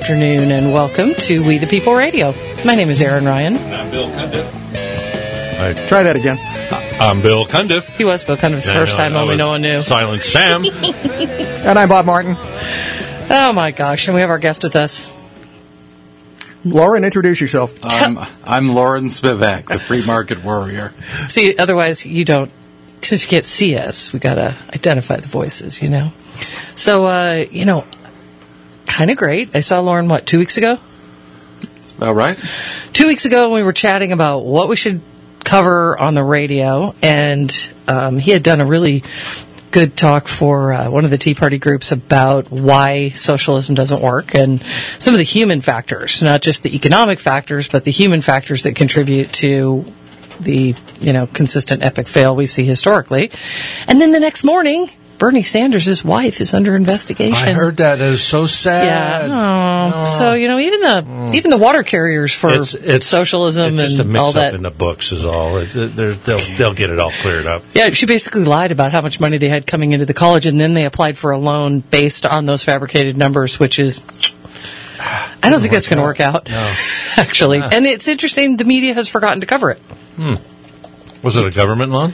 afternoon, and welcome to We the People Radio. My name is Aaron Ryan. And I'm Bill Cundiff. Try that again. I'm Bill Cundiff. He was Bill Cundiff the first time, only no one knew. Silent Sam. And I'm Bob Martin. Oh, my gosh, and we have our guest with us. Lauren, introduce yourself. I'm Lauren Spivak, the free market warrior. See, otherwise you don't, since you can't see us, we got to identify the voices, you know. So, kind of great. I saw Lauren, 2 weeks ago? That's about right. 2 weeks ago, we were chatting about what we should cover on the radio, and he had done a really good talk for one of the Tea Party groups about why socialism doesn't work and some of the human factors, not just the economic factors, but the human factors that contribute to the, consistent epic fail we see historically. And then the next morning, Bernie Sanders' wife is under investigation. I heard that. It was so sad. Yeah. Oh. So, even the water carriers for socialism it's just and a all that. mix-up in the books is all. They'll get it all cleared up. Yeah, she basically lied about how much money they had coming into the college, and then they applied for a loan based on those fabricated numbers, which is... I don't think that's going to work out, actually. Yeah. And it's interesting, the media has forgotten to cover it. Was it a government loan?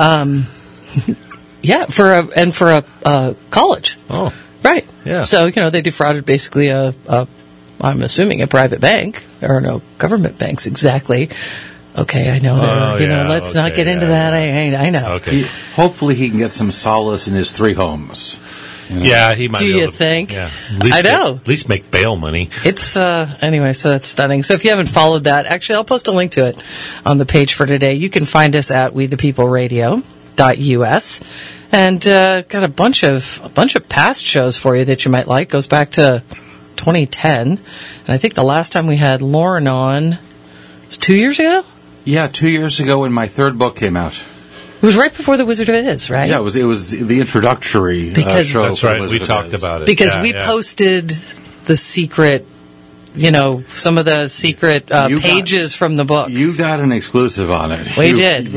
Yeah, for a college. Oh. Right. Yeah. So, they defrauded basically I'm assuming a private bank. There are no government banks exactly. Okay, I know that. Let's not get into that. I know. Okay. Hopefully he can get some solace in his three homes. Yeah, he might. Do you think? Yeah. I know. At least make bail money. It's, anyway, so that's stunning. So if you haven't followed that, actually, I'll post a link to it on the page for today. You can find us at wethepeopleradio.us. And got a bunch of past shows for you that you might like. Goes back to 2010. And I think the last time we had Lauren on was 2 years ago? Yeah, 2 years ago when my third book came out. It was right before The Wizard of Oz, right? Yeah, it was the introductory show. That's right. We talked about it. Because we posted the secret, some of the secret pages from the book. You got an exclusive on it. We did.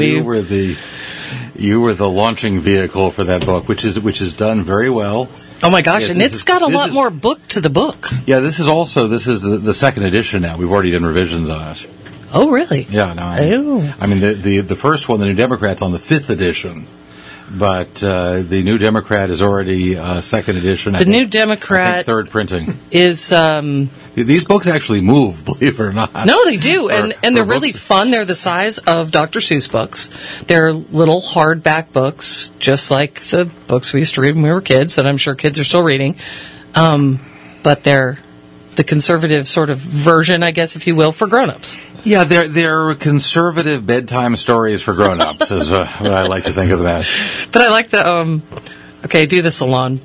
You were the launching vehicle for that book, which is done very well. Oh my gosh, and it's got a lot more book to the book. Yeah, this is the second edition now. We've already done revisions on it. Oh, really? Yeah, no. I mean, the first one, the New Democrat's on the 5th edition, but the New Democrat is already second edition. The New Democrat third printing is. These books actually move, believe it or not. No, they do, and they're really fun. They're the size of Dr. Seuss books. They're little hardback books, just like the books we used to read when we were kids, that I'm sure kids are still reading. But they're the conservative sort of version, I guess, if you will, for grown-ups. Yeah, they're conservative bedtime stories for grown-ups, is what I like to think of them as. But I like the, do the Salon.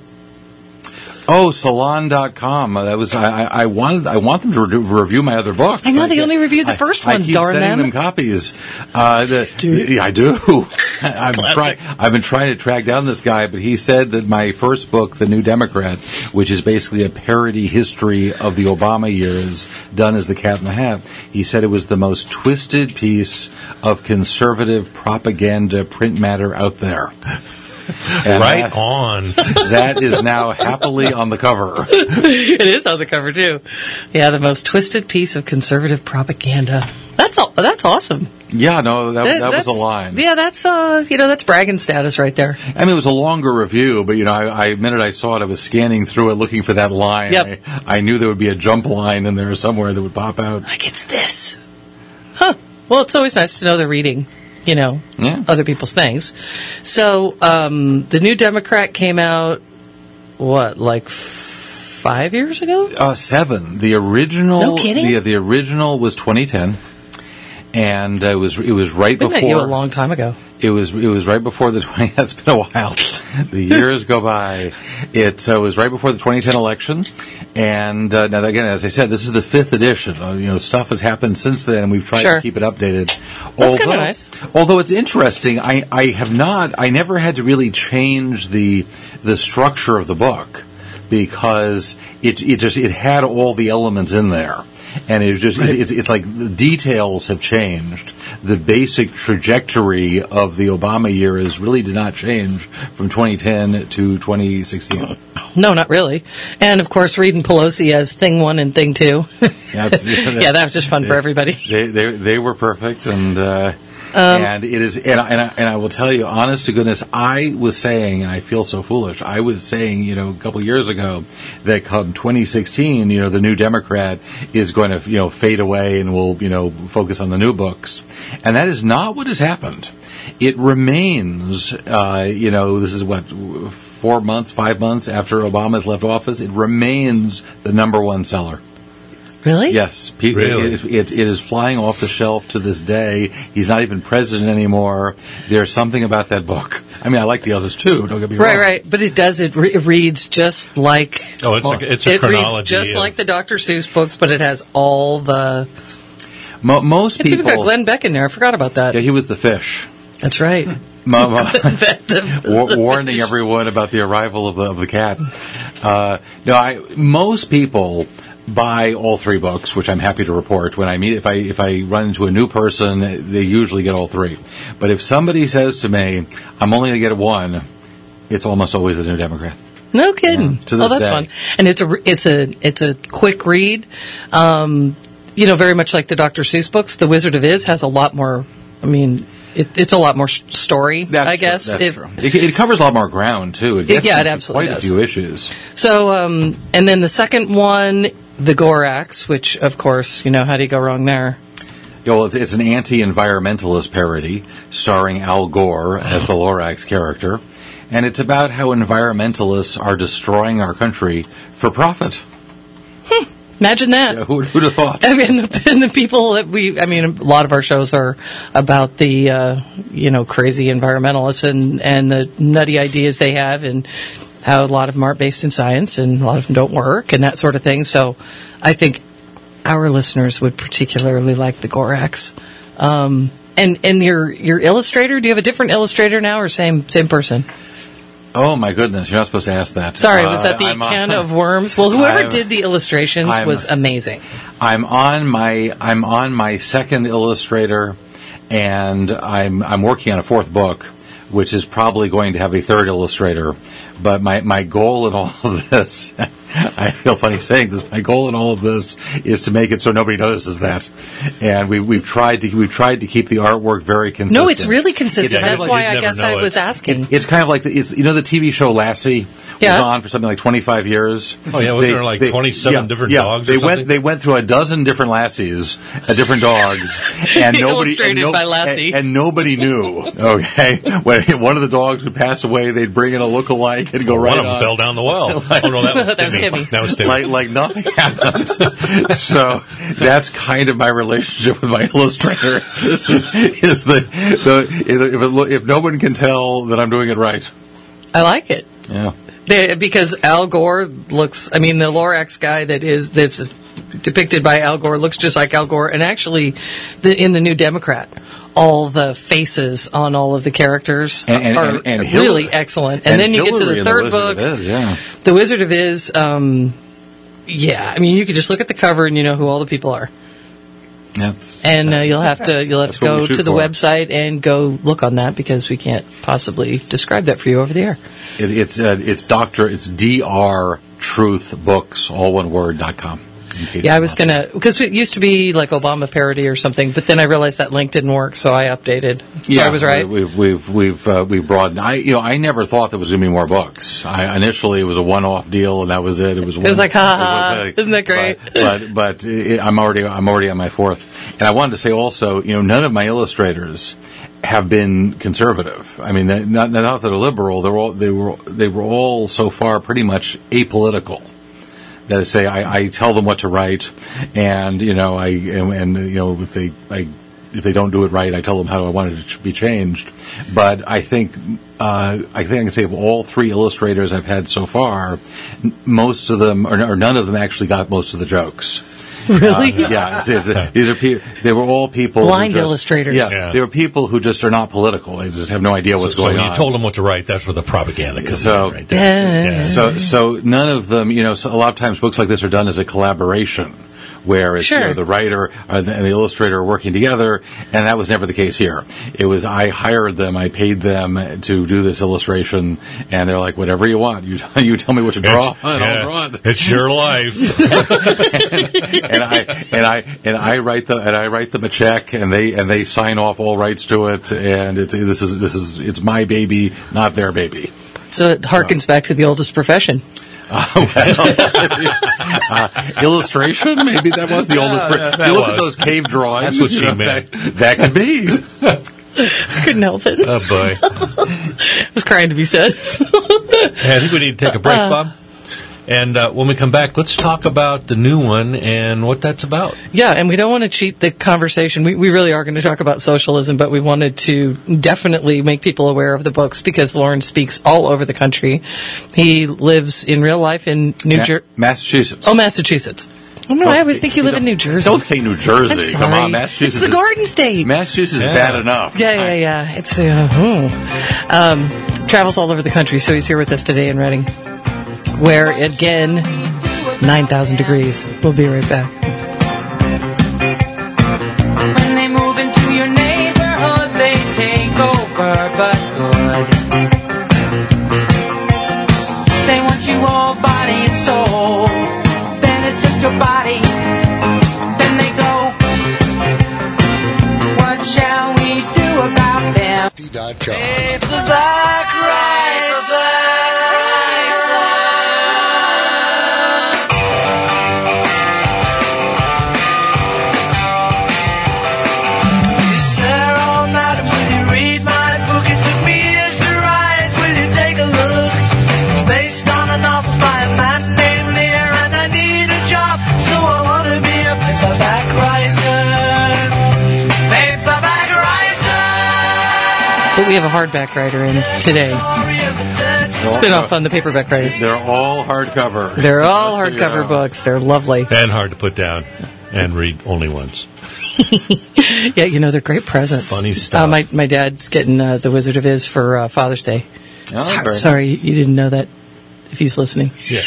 Oh, Salon.com. That was I want them to review my other books. I know they only reviewed the first one. I keep darn sending them copies. Yeah, I do. I've been trying to track down this guy, but he said that my first book, The New Democrat, which is basically a parody history of the Obama years, done as the Cat in the Hat. He said it was the most twisted piece of conservative propaganda print matter out there. And on. That is now happily on the cover. It is on the cover, too. Yeah, the most twisted piece of conservative propaganda. That's awesome. Yeah, no, that was a line. Yeah, that's bragging status right there. I mean, it was a longer review, but, the minute I saw it, I was scanning through it looking for that line. Yep. I knew there would be a jump line in there somewhere that would pop out. Like, it's this. Huh. Well, it's always nice to know they're reading. Other people's things. So, the New Democrat came out, 5 years ago? 7. The original. No kidding? The original was 2010, and it was right before. We met you a long time ago. It was right before the 20. That's been a while. The years go by. It was right before the 2010 election, and now again, as I said, this is the 5th edition. Stuff has happened since then, and we've tried to keep it updated. That's kind of nice. Although it's interesting, I never had to really change the structure of the book because it had all the elements in there. And it's like the details have changed. the basic trajectory of the Obama years really did not change from 2010 to 2016. No, not really. And of course, Reed and Pelosi as thing 1 and thing 2. Yeah, that was just fun for everybody. They were perfect, and it is, and I will tell you, honest to goodness, I was saying, and I feel so foolish, I was saying, a couple years ago that come 2016, the new Democrat is going to, fade away and will, focus on the new books. And that is not what has happened. It remains, this is what, 4 months, 5 months after Obama's left office, it remains the number 1 seller. Really? Yes. Really? It is flying off the shelf to this day. He's not even president anymore. There's something about that book. I mean, I like the others too, don't get me wrong. Right. But it does, it reads just like... Oh, it's a chronology. Reads just like the Dr. Seuss books, but it has all the... Most people... It's even got Glenn Beck in there. I forgot about that. Yeah, he was the fish. That's right. Warning everyone about the arrival of the cat. Most people buy all 3 books, which I'm happy to report. When I meet, if I run into a new person, they usually get all 3. But if somebody says to me, "I'm only going to get 1," it's almost always the New Democrat. No kidding. To this that's day. fun. And it's a quick read. Very much like the Dr. Seuss books. The Wizard of Iz has a lot more. I mean, it's a lot more story. That's I guess That's true. It covers a lot more ground too. It absolutely quite does. a few issues. So, and then the second one, the Gorax, which of course, how do you go wrong there? Well, it's an anti-environmentalist parody starring Al Gore as the Lorax character, and it's about how environmentalists are destroying our country for profit. Imagine that. Yeah, who'd have thought? I mean, the people that a lot of our shows are about the, crazy environmentalists and the nutty ideas they have, and how a lot of them aren't based in science and a lot of them don't work and that sort of thing. So I think our listeners would particularly like the Gorax. And your illustrator, do you have a different illustrator now or same person? Oh my goodness, you're not supposed to ask that. Sorry, was that the can of worms? Well, whoever did the illustrations was amazing. I'm on my second illustrator, and I'm working on a 4th book, which is probably going to have a 3rd illustrator. But my goal in all of this, I feel funny saying this, my goal in all of this is to make it so nobody notices that. And we've tried to keep the artwork very consistent. No, it's really consistent. That's why I guess I was asking. It's kind of like the TV show Lassie was on for something like 25 years. Oh yeah, wasn't there like 27 different dogs? They went through a dozen different Lassies, different dogs, and nobody knew. Okay, when one of the dogs would pass away, they'd bring in a lookalike and go right on. One of them fell down the well. Oh no, that was Timmy. That was Timmy. Like nothing happened. So that's kind of my relationship with my illustrators. Is if no one can tell that I'm doing it right. I like it. Yeah. Because Al Gore looks, the Lorax guy that's depicted by Al Gore looks just like Al Gore. And actually, in the New Democrat, all the faces on all of the characters are really excellent. And then you get to the 3rd book, The Wizard of Iz. You could just look at the cover and you know who all the people are. And you'll have to go to the website and go look on that, because we can't possibly describe that for you over the air. It's drtruthbooks, all one word.com. Yeah, I was because it used to be like Obama parody or something, but then I realized that link didn't work, so I updated. So I was right. We've broadened. I never thought there was going to be more books. Initially it was a one-off deal, and that was it. It was like, isn't that great? But I'm already on my 4th, and I wanted to say also, none of my illustrators have been conservative. I mean, not that they're liberal. They were all so far pretty much apolitical. That is, I tell them what to write, and if they don't do it right, I tell them how I want it to be changed. But I think I can say of all 3 illustrators I've had so far, most of them or none of them actually got most of the jokes. Really? They were all people blind illustrators. Yeah, they were people who just are not political. They just have no idea what's going on. So you told them what to write. That's where the propaganda comes in, right there. So none of them. So a lot of times books like this are done as a collaboration, where it's Sure. the writer and the illustrator are working together, and that was never the case here. It was I hired them, I paid them to do this illustration, and they're like, whatever you want, you tell me what to draw, and I'll draw it. It's your life. and I write them a check, and they sign off all rights to it, and it's my baby, not their baby. So it harkens back to the oldest profession. Illustration, maybe that was the oldest. You look at those cave drawings. That's what she meant. That could be. I couldn't help it. Oh, boy. It was crying to be said. Hey, I think we need to take a break, Bob. And when we come back, let's talk about the new one and what that's about. Yeah, and we don't want to cheat the conversation. We really are going to talk about socialism, but we wanted to definitely make people aware of the books because Lawrence speaks all over the country. He lives in real life in New Jersey. Massachusetts. Oh, Massachusetts. I don't know. I always think you live in New Jersey. Don't say New Jersey. I'm sorry. Come on, Massachusetts. It's the Garden State. Massachusetts is bad enough. Yeah. It's travels all over the country, so he's here with us today in Reading, where again it's 9,000 degrees. We'll be right back. When they move into your neighborhood, they take over, but good. They want you all body and soul. Then it's just your body. Then they go. What shall we do about them? If the black rises. But we have a hardback writer in today. Spin-off on the paperback writer. They're all hardcover. They're all hardcover books. They're lovely. And hard to put down and read only once. Yeah, they're great presents. Funny stuff. My dad's getting The Wizard of Iz for Father's Day. Oh, Sorry, you didn't know that if he's listening. Yeah.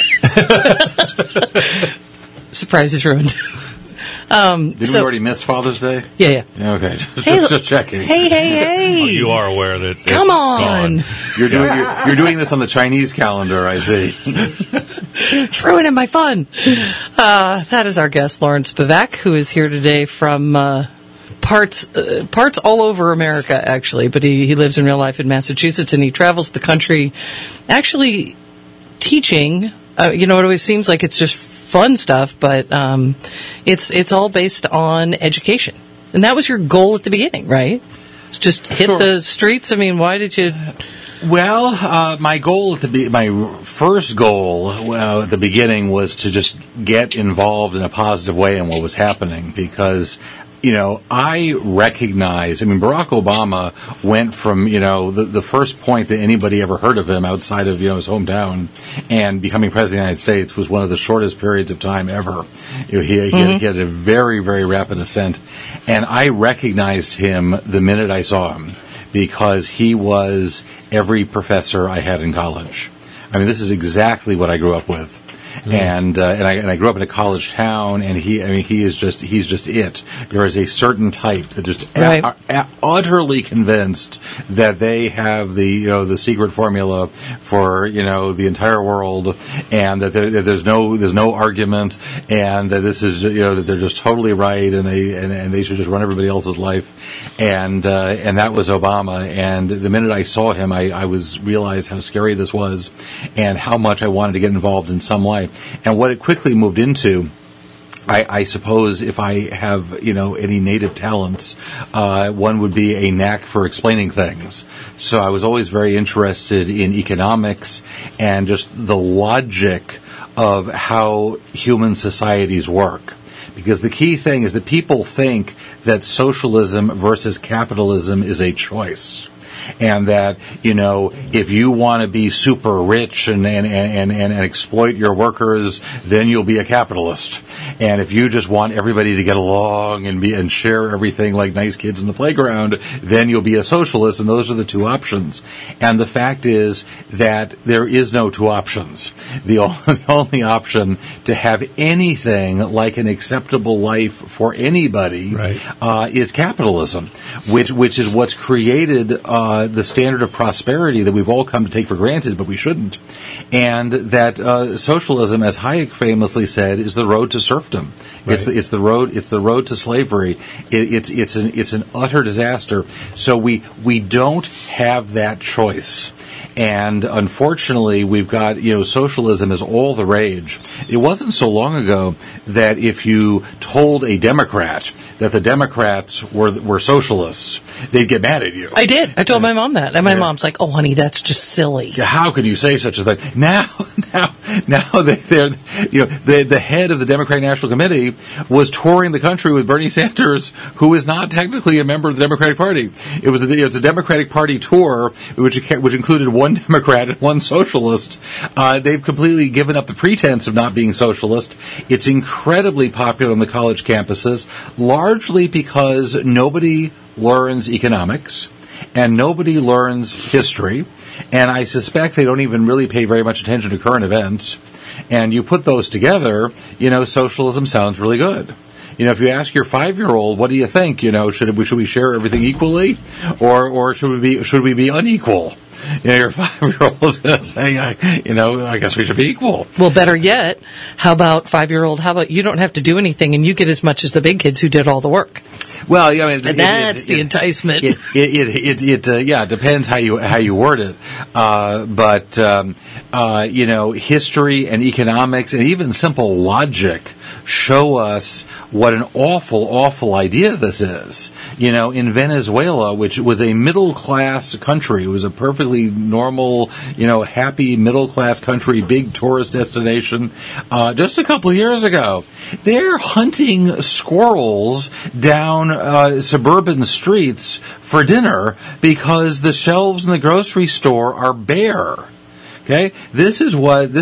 Surprise is ruined. Didn't we already miss Father's Day? Yeah. Okay, just checking. Hey. Oh, you are aware that it's Come on. gone. You're doing this on the Chinese calendar, I see. It's ruining my fun. That is our guest, Lawrence Spivak, who is here today from parts all over America, actually. But he lives in real life in Massachusetts, and he travels the country actually teaching. It always seems like it's just fun stuff, but it's all based on education. And that was your goal at the beginning, right? It's just hit the streets. I mean, why did you... Well, my first goal at the beginning was to just get involved in a positive way in what was happening because, I recognize, Barack Obama went from, the first point that anybody ever heard of him outside of, his hometown and becoming president of the United States was one of the shortest periods of time ever. He had a very, very rapid ascent. And I recognized him the minute I saw him because he was every professor I had in college. This is exactly what I grew up with. And I grew up in a college town, and he's just it. There is a certain type that just utterly convinced that they have the secret formula for the entire world, and that there's no argument, and that this is that they're just totally right, and they should just run everybody else's life, and that was Obama. And the minute I saw him, I realized how scary this was, and how much I wanted to get involved in some way. And what it quickly moved into, I suppose, if I have any native talents, one would be a knack for explaining things. So I was always very interested in economics and just the logic of how human societies work. Because the key thing is that people think that socialism versus capitalism is a choice. And that, if you want to be super rich and exploit your workers, then you'll be a capitalist. And if you just want everybody to get along and share everything like nice kids in the playground, then you'll be a socialist, and those are the two options. And the fact is that there is no two options. The only option to have anything like an acceptable life for anybody is capitalism, which is what's created the standard of prosperity that we've all come to take for granted, but we shouldn't. And that socialism, as Hayek famously said, is the road to serfdom. Right. It's the road to slavery. It's an utter disaster. So we don't have that choice. And unfortunately, we've got, socialism is all the rage. It wasn't so long ago that if you told a Democrat that the Democrats were socialists, they'd get mad at you. I did. I told my mom that. And my mom's like, oh, honey, that's just silly. How could you say such a thing? Now they're the head of the Democratic National Committee was touring the country with Bernie Sanders, who is not technically a member of the Democratic Party. It was a Democratic Party tour, which included one Democrat and one socialist. They've completely given up the pretense of not being socialist. It's incredibly popular on the college campuses, largely because nobody learns economics and nobody learns history. And I suspect they don't even really pay very much attention to current events. And you put those together, socialism sounds really good. If you ask your 5-year-old, what do you think? Should we share everything equally, or should we be unequal? Your 5-year-old is going to say, I guess we should be equal. Well, better yet, how about 5-year-old? How about you don't have to do anything and you get as much as the big kids who did all the work? Well, that's the enticement. It depends how you word it. But history and economics and even simple logic show us what an awful idea this is. In Venezuela, which was a middle-class country, it was a perfectly normal, happy middle-class country, big tourist destination, just a couple of years ago. They're hunting squirrels down suburban streets for dinner because the shelves in the grocery store are bare. Okay, this is what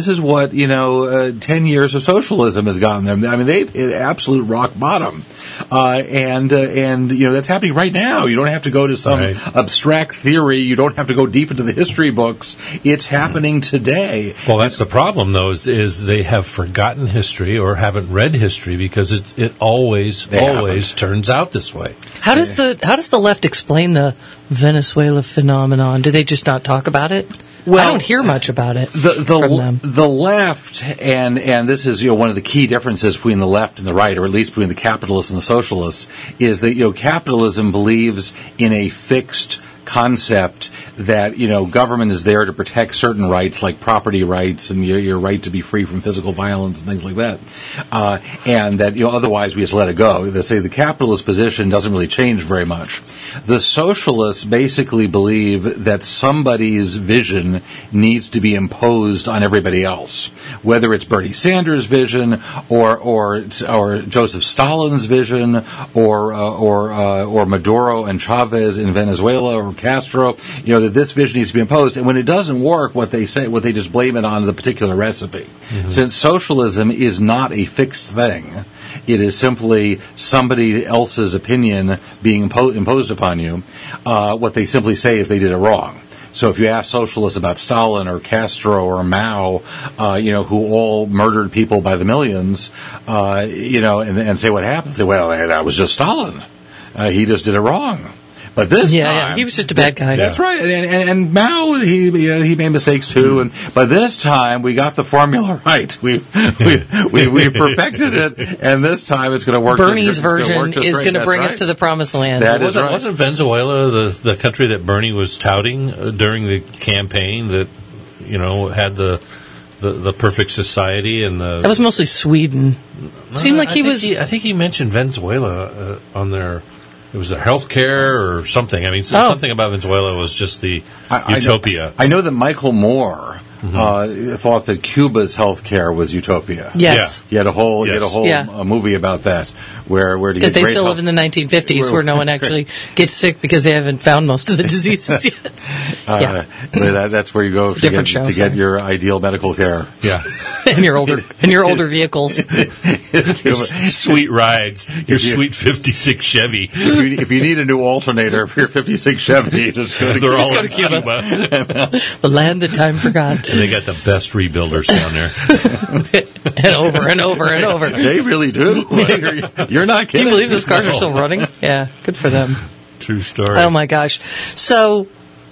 10 years of socialism has gotten them. I mean, they've hit absolute rock bottom, and that's happening right now. You don't have to go to some abstract theory. You don't have to go deep into the history books. It's happening today. Well, that's the problem, though, is they have forgotten history or haven't read history because it always turns out this way. How does the left explain the Venezuela phenomenon? Do they just not talk about it? Well, I don't hear much about it from them. The left, and this is one of the key differences between the left and the right, or at least between the capitalists and the socialists, is that capitalism believes in a fixed concept that government is there to protect certain rights like property rights and your right to be free from physical violence and things like that, and that otherwise we just let it go. They say the capitalist position doesn't really change very much. The socialists basically believe that somebody's vision needs to be imposed on everybody else, whether it's Bernie Sanders' vision or Joseph Stalin's vision or Maduro and Chavez in Venezuela or Castro, that this vision needs to be imposed. And when it doesn't work, what they just blame it on the particular recipe. Mm-hmm. Since socialism is not a fixed thing, it is simply somebody else's opinion being imposed upon you. What they simply say is they did it wrong. So if you ask socialists about Stalin or Castro or Mao, who all murdered people by the millions, and say what happened, they say, well, that was just Stalin. He just did it wrong. But this time, he was just a bad guy. That's right, and Mao he made mistakes too. But this time we got the formula right. We perfected it, and this time it's going to work. Bernie's version is going to bring us to the promised land. Wasn't Venezuela the country that Bernie was touting during the campaign that had the perfect society and the? That was mostly Sweden. Seemed like I think he mentioned Venezuela on their. It was their health care or something. I mean, something about Venezuela was just the utopia. I know that Michael Moore thought that Cuba's health care was utopia. Yes. He had a whole movie about that. Because they still live in the 1950s where no one actually gets sick because they haven't found most of the diseases yet. That's where you go to get your ideal medical care. Yeah. in your older vehicles. Sweet rides, your sweet 56 Chevy. If you need a new alternator for your 56 Chevy, just go to They're all go in to Cuba. Cuba. The land that time forgot. And they got the best rebuilders down there. And over and over and over. They really do. You're not Can kidding. you believe those cars are still running? Yeah, good for them. True story. Oh my gosh. So,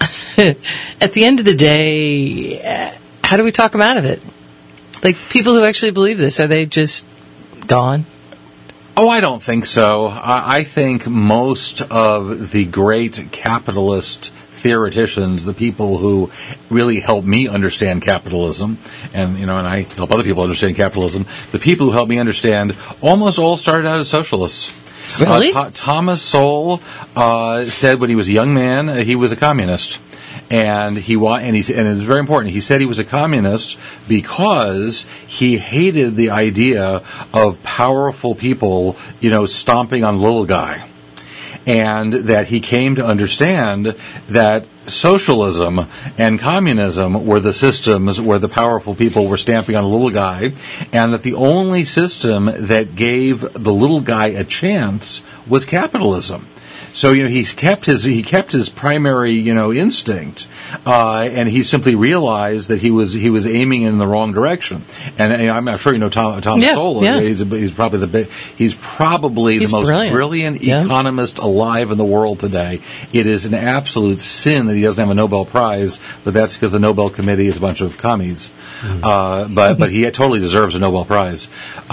at the end of the day, how do we talk them out of it? Like, people who actually believe this, are they just gone? Oh, I don't think so. I think most of the great capitalist theoreticians, the people who really help me understand capitalism, and I help other people understand capitalism, the people who help me understand almost all started out as socialists. Really? Thomas Sowell said when he was a young man he was a communist. And it was very important. He said he was a communist because he hated the idea of powerful people, stomping on the little guy. And that he came to understand that socialism and communism were the systems where the powerful people were stamping on the little guy, and that the only system that gave the little guy a chance was capitalism. So he kept his primary instinct, and he simply realized that he was aiming in the wrong direction. And I'm sure Thomas Sowell. Yeah. He's probably the most brilliant economist alive in the world today. It is an absolute sin that he doesn't have a Nobel Prize, but that's because the Nobel Committee is a bunch of commies. But he totally deserves a Nobel Prize.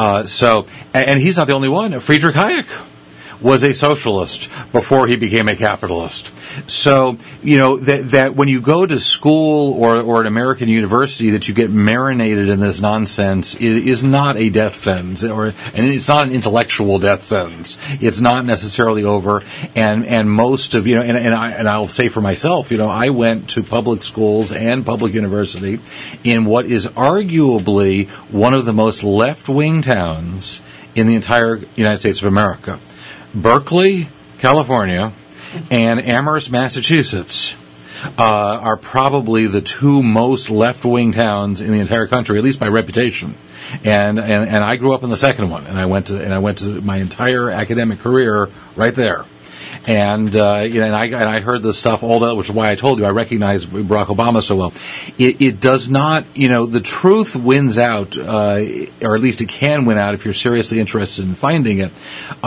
And he's not the only one. Friedrich Hayek was a socialist before he became a capitalist. So, that when you go to school or an American university that you get marinated in this nonsense is not a death sentence, and it's not an intellectual death sentence. It's not necessarily over. And most of, and I'll say for myself, I went to public schools and public university in what is arguably one of the most left-wing towns in the entire United States of America. Berkeley, California, and Amherst, Massachusetts are probably the two most left-wing towns in the entire country, at least by reputation. And I grew up in the second one, and I went to my entire academic career right there. And I heard this stuff all day, which is why I told you I recognize Barack Obama so well. It does not, the truth wins out, or at least it can win out if you're seriously interested in finding it.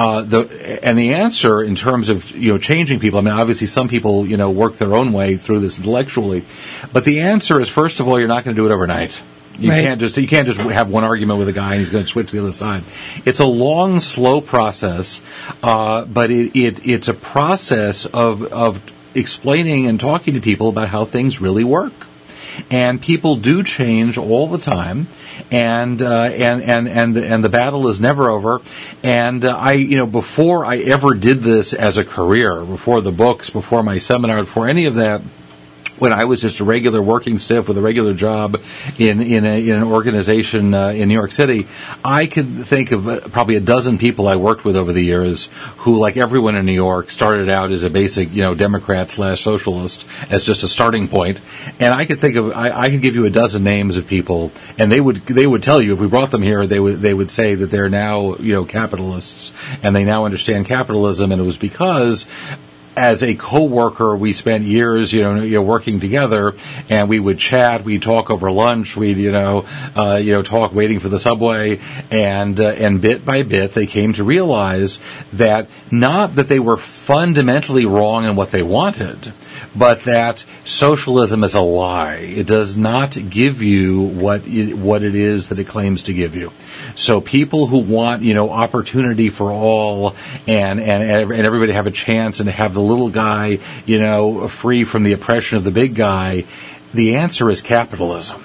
The answer in terms of changing people. I mean, obviously some people work their own way through this intellectually, but the answer is, first of all, you're not going to do it overnight. You can't just have one argument with a guy and he's going to switch to the other side. It's a long, slow process, but it's a process of explaining and talking to people about how things really work. And people do change all the time, and the battle is never over. And before I ever did this as a career, before the books, before my seminar, before any of that, when I was just a regular working stiff with a regular job in an organization in New York City, I could think of probably a dozen people I worked with over the years who, like everyone in New York, started out as a basic Democrat/socialist as just a starting point. And I could give you a dozen names of people, and they would tell you, if we brought them here, they would say that they're now capitalists and they now understand capitalism, and it was because, as a coworker, we spent years, working together, and we would chat, we'd talk over lunch, we'd, talk waiting for the subway, and bit by bit, they came to realize that not that they were fundamentally wrong in what they wanted, but that socialism is a lie. It does not give you what it is that it claims to give you. So people who want, opportunity for all and everybody have a chance and to have the little guy, free from the oppression of the big guy, the answer is capitalism.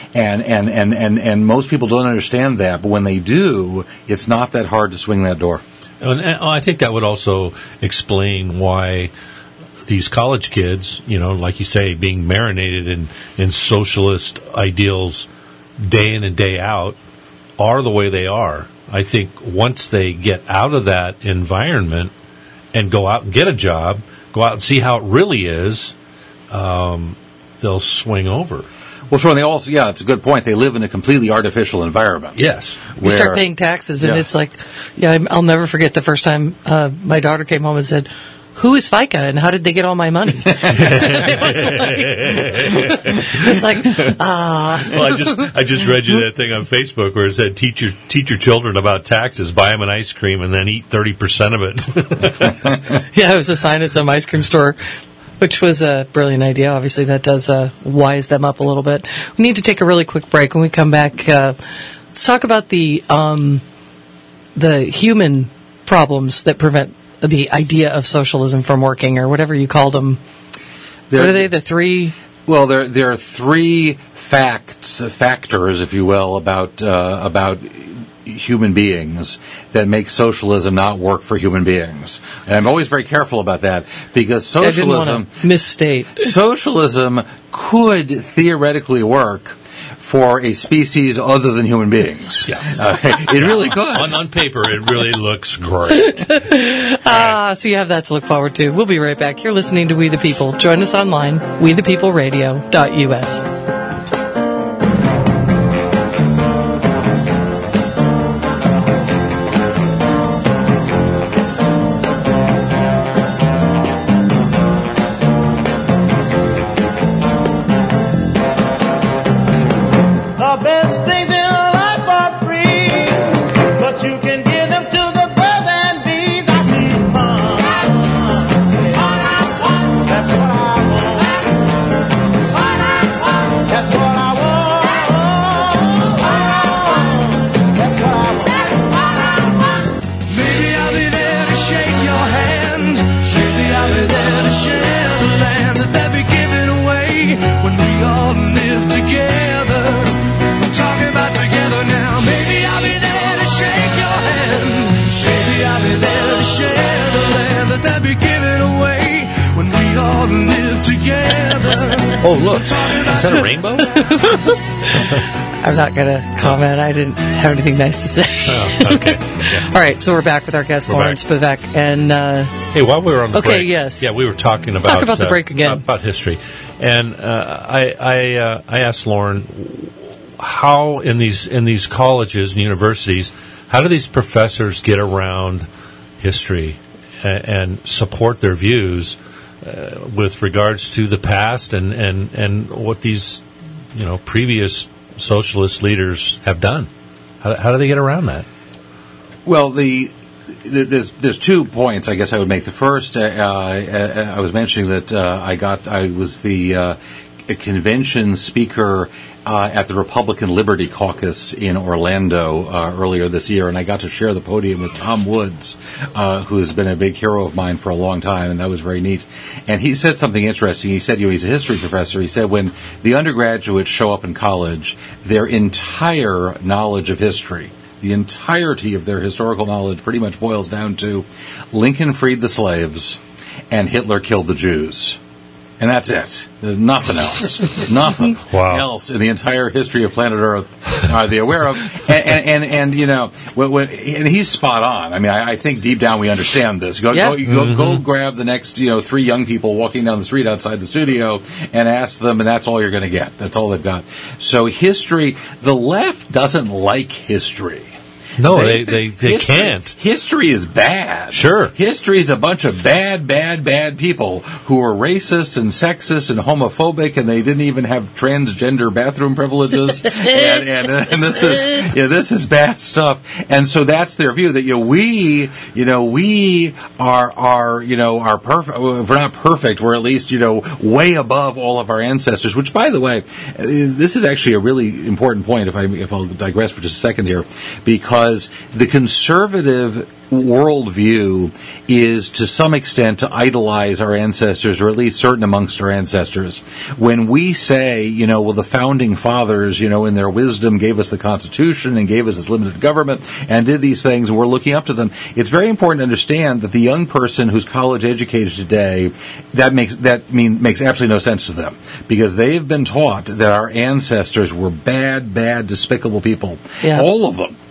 And most people don't understand that, but when they do, it's not that hard to swing that door. And I think that would also explain why these college kids, like you say, being marinated in socialist ideals day in and day out, are the way they are. I think once they get out of that environment and go out and get a job, go out and see how it really is, they'll swing over. Well, sure, and they also, it's a good point. They live in a completely artificial environment. Yes. You start paying taxes, and it's like, I'll never forget the first time my daughter came home and said, "Who is FICA, and how did they get all my money?" It's like, Well, I just read you that thing on Facebook where it said, teach your children about taxes, buy them an ice cream, and then eat 30% of it. Yeah, it was a sign at some ice cream store, which was a brilliant idea. Obviously, that does wise them up a little bit. We need to take a really quick break. When we come back, let's talk about the human problems that prevent the idea of socialism from working, or whatever you called them. What are they? The three? Well, there are three factors, if you will, about human beings that make socialism not work for human beings. And I'm always very careful about that, because socialism... I didn't want to misstate. Socialism could theoretically work for a species other than human beings. Yeah. It really could. On paper, it really looks great. So you have that to look forward to. We'll be right back. You're listening to We the People. Join us online, wethepeopleradio.us. The best things in life are free, but you can give them to the birds and bees. I need fun. That's what I want. That's what I want. That's what I want. Maybe I'll be there to shake your hand. Maybe I'll be there to share the land that be given away when we all live together. Talking about together now. Maybe I'll be there to shake your hand. Maybe I'll be there to share the land that be given away when we all live together. Oh, look. Is that a rainbow? I'm not going to comment. I didn't have anything nice to say. Oh, okay. Yeah. All right, so we're back with our guest, Lawrence Spivak. And, hey, while we were on the break... Okay, yes. Yeah, we were talking about... Talk about the break again. About history. And I asked Lauren... How in these colleges and universities, how do these professors get around history and support their views with regards to the past and what these previous socialist leaders have done? How do they get around that? Well, there's 2 points I guess I would make. The first, I was mentioning that I was the convention speaker at the Republican Liberty Caucus in Orlando earlier this year, and I got to share the podium with Tom Woods, who's been a big hero of mine for a long time, and that was very neat. And he said something interesting. He said, he's a history professor. He said when the undergraduates show up in college, their entire knowledge of history, the entirety of their historical knowledge pretty much boils down to Lincoln freed the slaves and Hitler killed the Jews. And that's it. There's nothing else. Nothing else in the entire history of planet Earth are they aware of. And he's spot on. I mean, I think deep down we understand this. Go grab the next 3 young people walking down the street outside the studio and ask them, and that's all you're going to get. That's all they've got. So history, the left doesn't like history. No, they can't. History is bad. Sure. History is a bunch of bad people who are racist and sexist and homophobic, and they didn't even have transgender bathroom privileges. and this is bad stuff. And so that's their view that we are perfect. If we're not perfect, we're at least way above all of our ancestors. Which, by the way, this is actually a really important point. If I'll digress for just a second here, because the conservative worldview is to some extent to idolize our ancestors, or at least certain amongst our ancestors. When we say, the founding fathers, in their wisdom gave us the Constitution and gave us this limited government and did these things, and we're looking up to them, it's very important to understand that the young person who's college educated today, that makes absolutely no sense to them, because they've been taught that our ancestors were bad, despicable people. Yeah. All of them.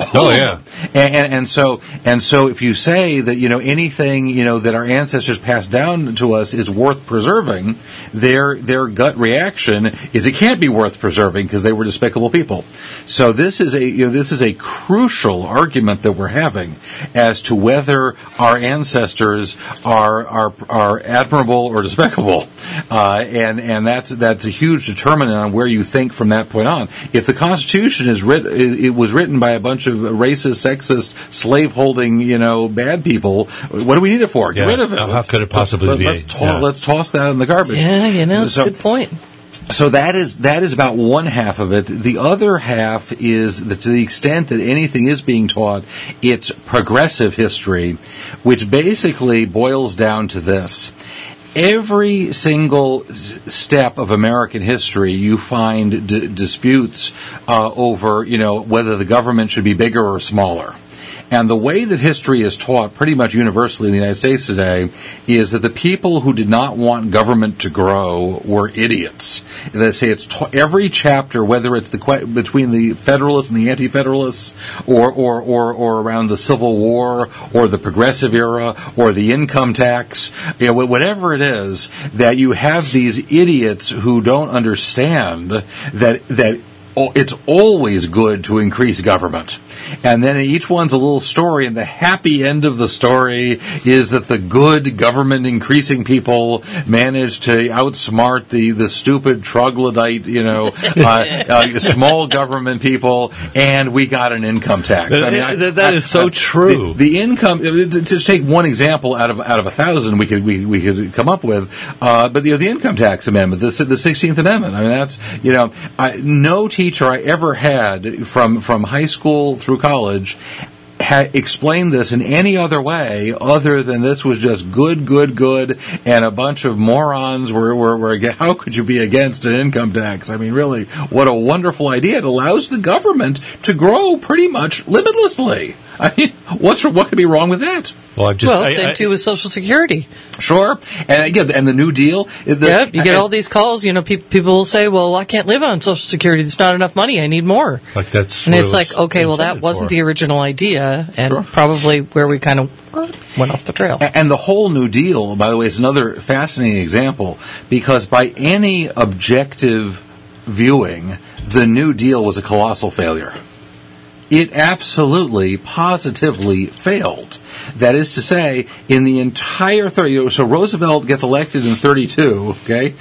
Oh, yeah. And so if you say that, anything, that our ancestors passed down to us is worth preserving, their gut reaction is it can't be worth preserving because they were despicable people. So this is a crucial argument that we're having as to whether our ancestors are admirable or despicable. And that's a huge determinant on where you think from that point on. If the Constitution it was written by a bunch of racist, sexist, slave-holding, bad people, what do we need it for? Get rid of it. How could it possibly be? Let's toss that in the garbage. Yeah, that's a good point. So that is about one half of it. The other half is that to the extent that anything is being taught, it's progressive history, which basically boils down to this. Every single step of American history, you find disputes over, whether the government should be bigger or smaller. And the way that history is taught pretty much universally in the United States today is that the people who did not want government to grow were idiots. They say it's every chapter, whether it's between the Federalists and the Anti-Federalists, or around the Civil War, or the Progressive Era, or the income tax, whatever it is, that you have these idiots who don't understand that it's always good to increase government. And then each one's a little story, and the happy end of the story is that the good government increasing people managed to outsmart the stupid troglodyte, small government people, and we got an income tax. That is so true. The income, to take one example out of 1,000 we could come up with, but the income tax amendment, the 16th Amendment. I mean, that's, no teacher I ever had from high school through college explained this in any other way other than this was just good, and a bunch of morons were how could you be against an income tax? I mean, really, what a wonderful idea. It allows the government to grow pretty much limitlessly. I mean, what could be wrong with that? Well, same too with Social Security. Sure, and the New Deal. You get all these calls. People will say, "Well, I can't live on Social Security. There's not enough money. I need more." And it's like, okay, well, that wasn't the original idea, and probably where we kind of went off the trail. And the whole New Deal, by the way, is another fascinating example because by any objective viewing, the New Deal was a colossal failure. It absolutely, positively failed. That is to say, in the entire 30, so Roosevelt gets elected in 32, okay,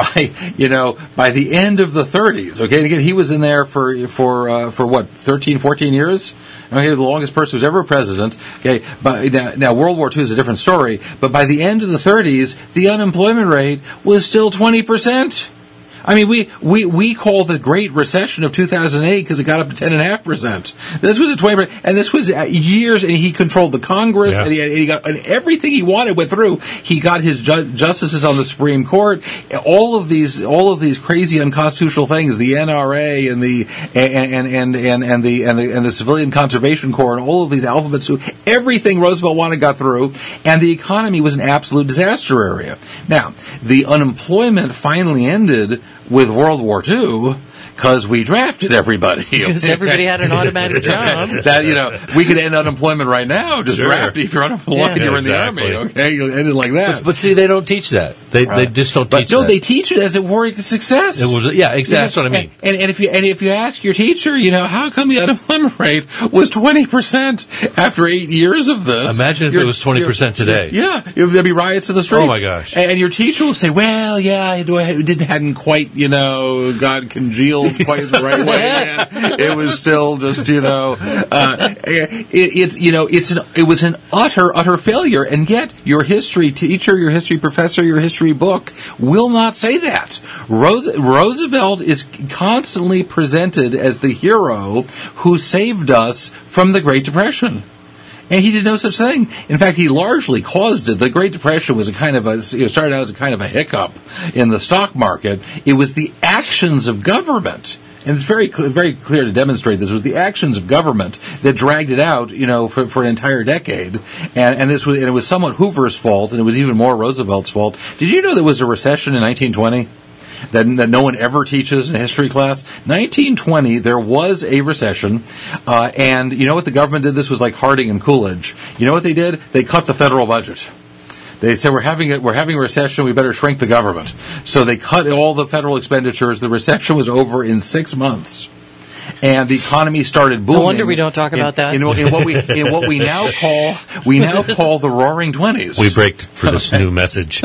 by the end of the 30s, okay, and again, he was in there for what, 13, 14 years? Okay, the longest person who's ever president, okay, but now World War II is a different story, but by the end of the 30s, the unemployment rate was still 20%. I mean, we call the Great Recession of 2008 because it got up to 10.5%. This was a 20%, and this was years, and he controlled the Congress, and he got everything he wanted went through. He got his justices on the Supreme Court. All of these crazy unconstitutional things, the NRA and the Civilian Conservation Corps, and all of these alphabet soup, everything Roosevelt wanted got through, and the economy was an absolute disaster area. Now, the unemployment finally ended with World War II because we drafted everybody. Because everybody had an automatic job. We could end unemployment right now. Just draft if you're unemployed, you're in the Army. Okay, you'll end it like that. But see, they don't teach that. They just don't teach that. No, they teach it as a warning to success. It was exactly. That's what I mean. And if you ask your teacher, how come the unemployment rate was 20% after 8 years of this? Imagine if it was 20% today. There'd be riots in the streets. Oh my gosh! And your teacher will say, "Well, hadn't quite, got congealed quite the right way yet. It was still just, it was an utter failure, and yet your history teacher, your history professor, your history book will not say that. Roosevelt is constantly presented as the hero who saved us from the Great Depression. And he did no such thing. In fact, he largely caused it. The Great Depression was started out as a kind of a hiccup in the stock market. It was the actions of government, and it's very clear to demonstrate this, was the actions of government that dragged it out, for an entire decade. And it was somewhat Hoover's fault, and it was even more Roosevelt's fault. Did you know there was a recession in 1920? that no one ever teaches in history class. 1920, there was a recession, and you know what the government did? This was like Harding and Coolidge. You know what they did? They cut the federal budget. They said, we're having a recession, we better shrink the government. So they cut all the federal expenditures. The recession was over in 6 months. And the economy started booming. No wonder we don't talk about that. In what we now call the Roaring '20s. We break for this new message. No,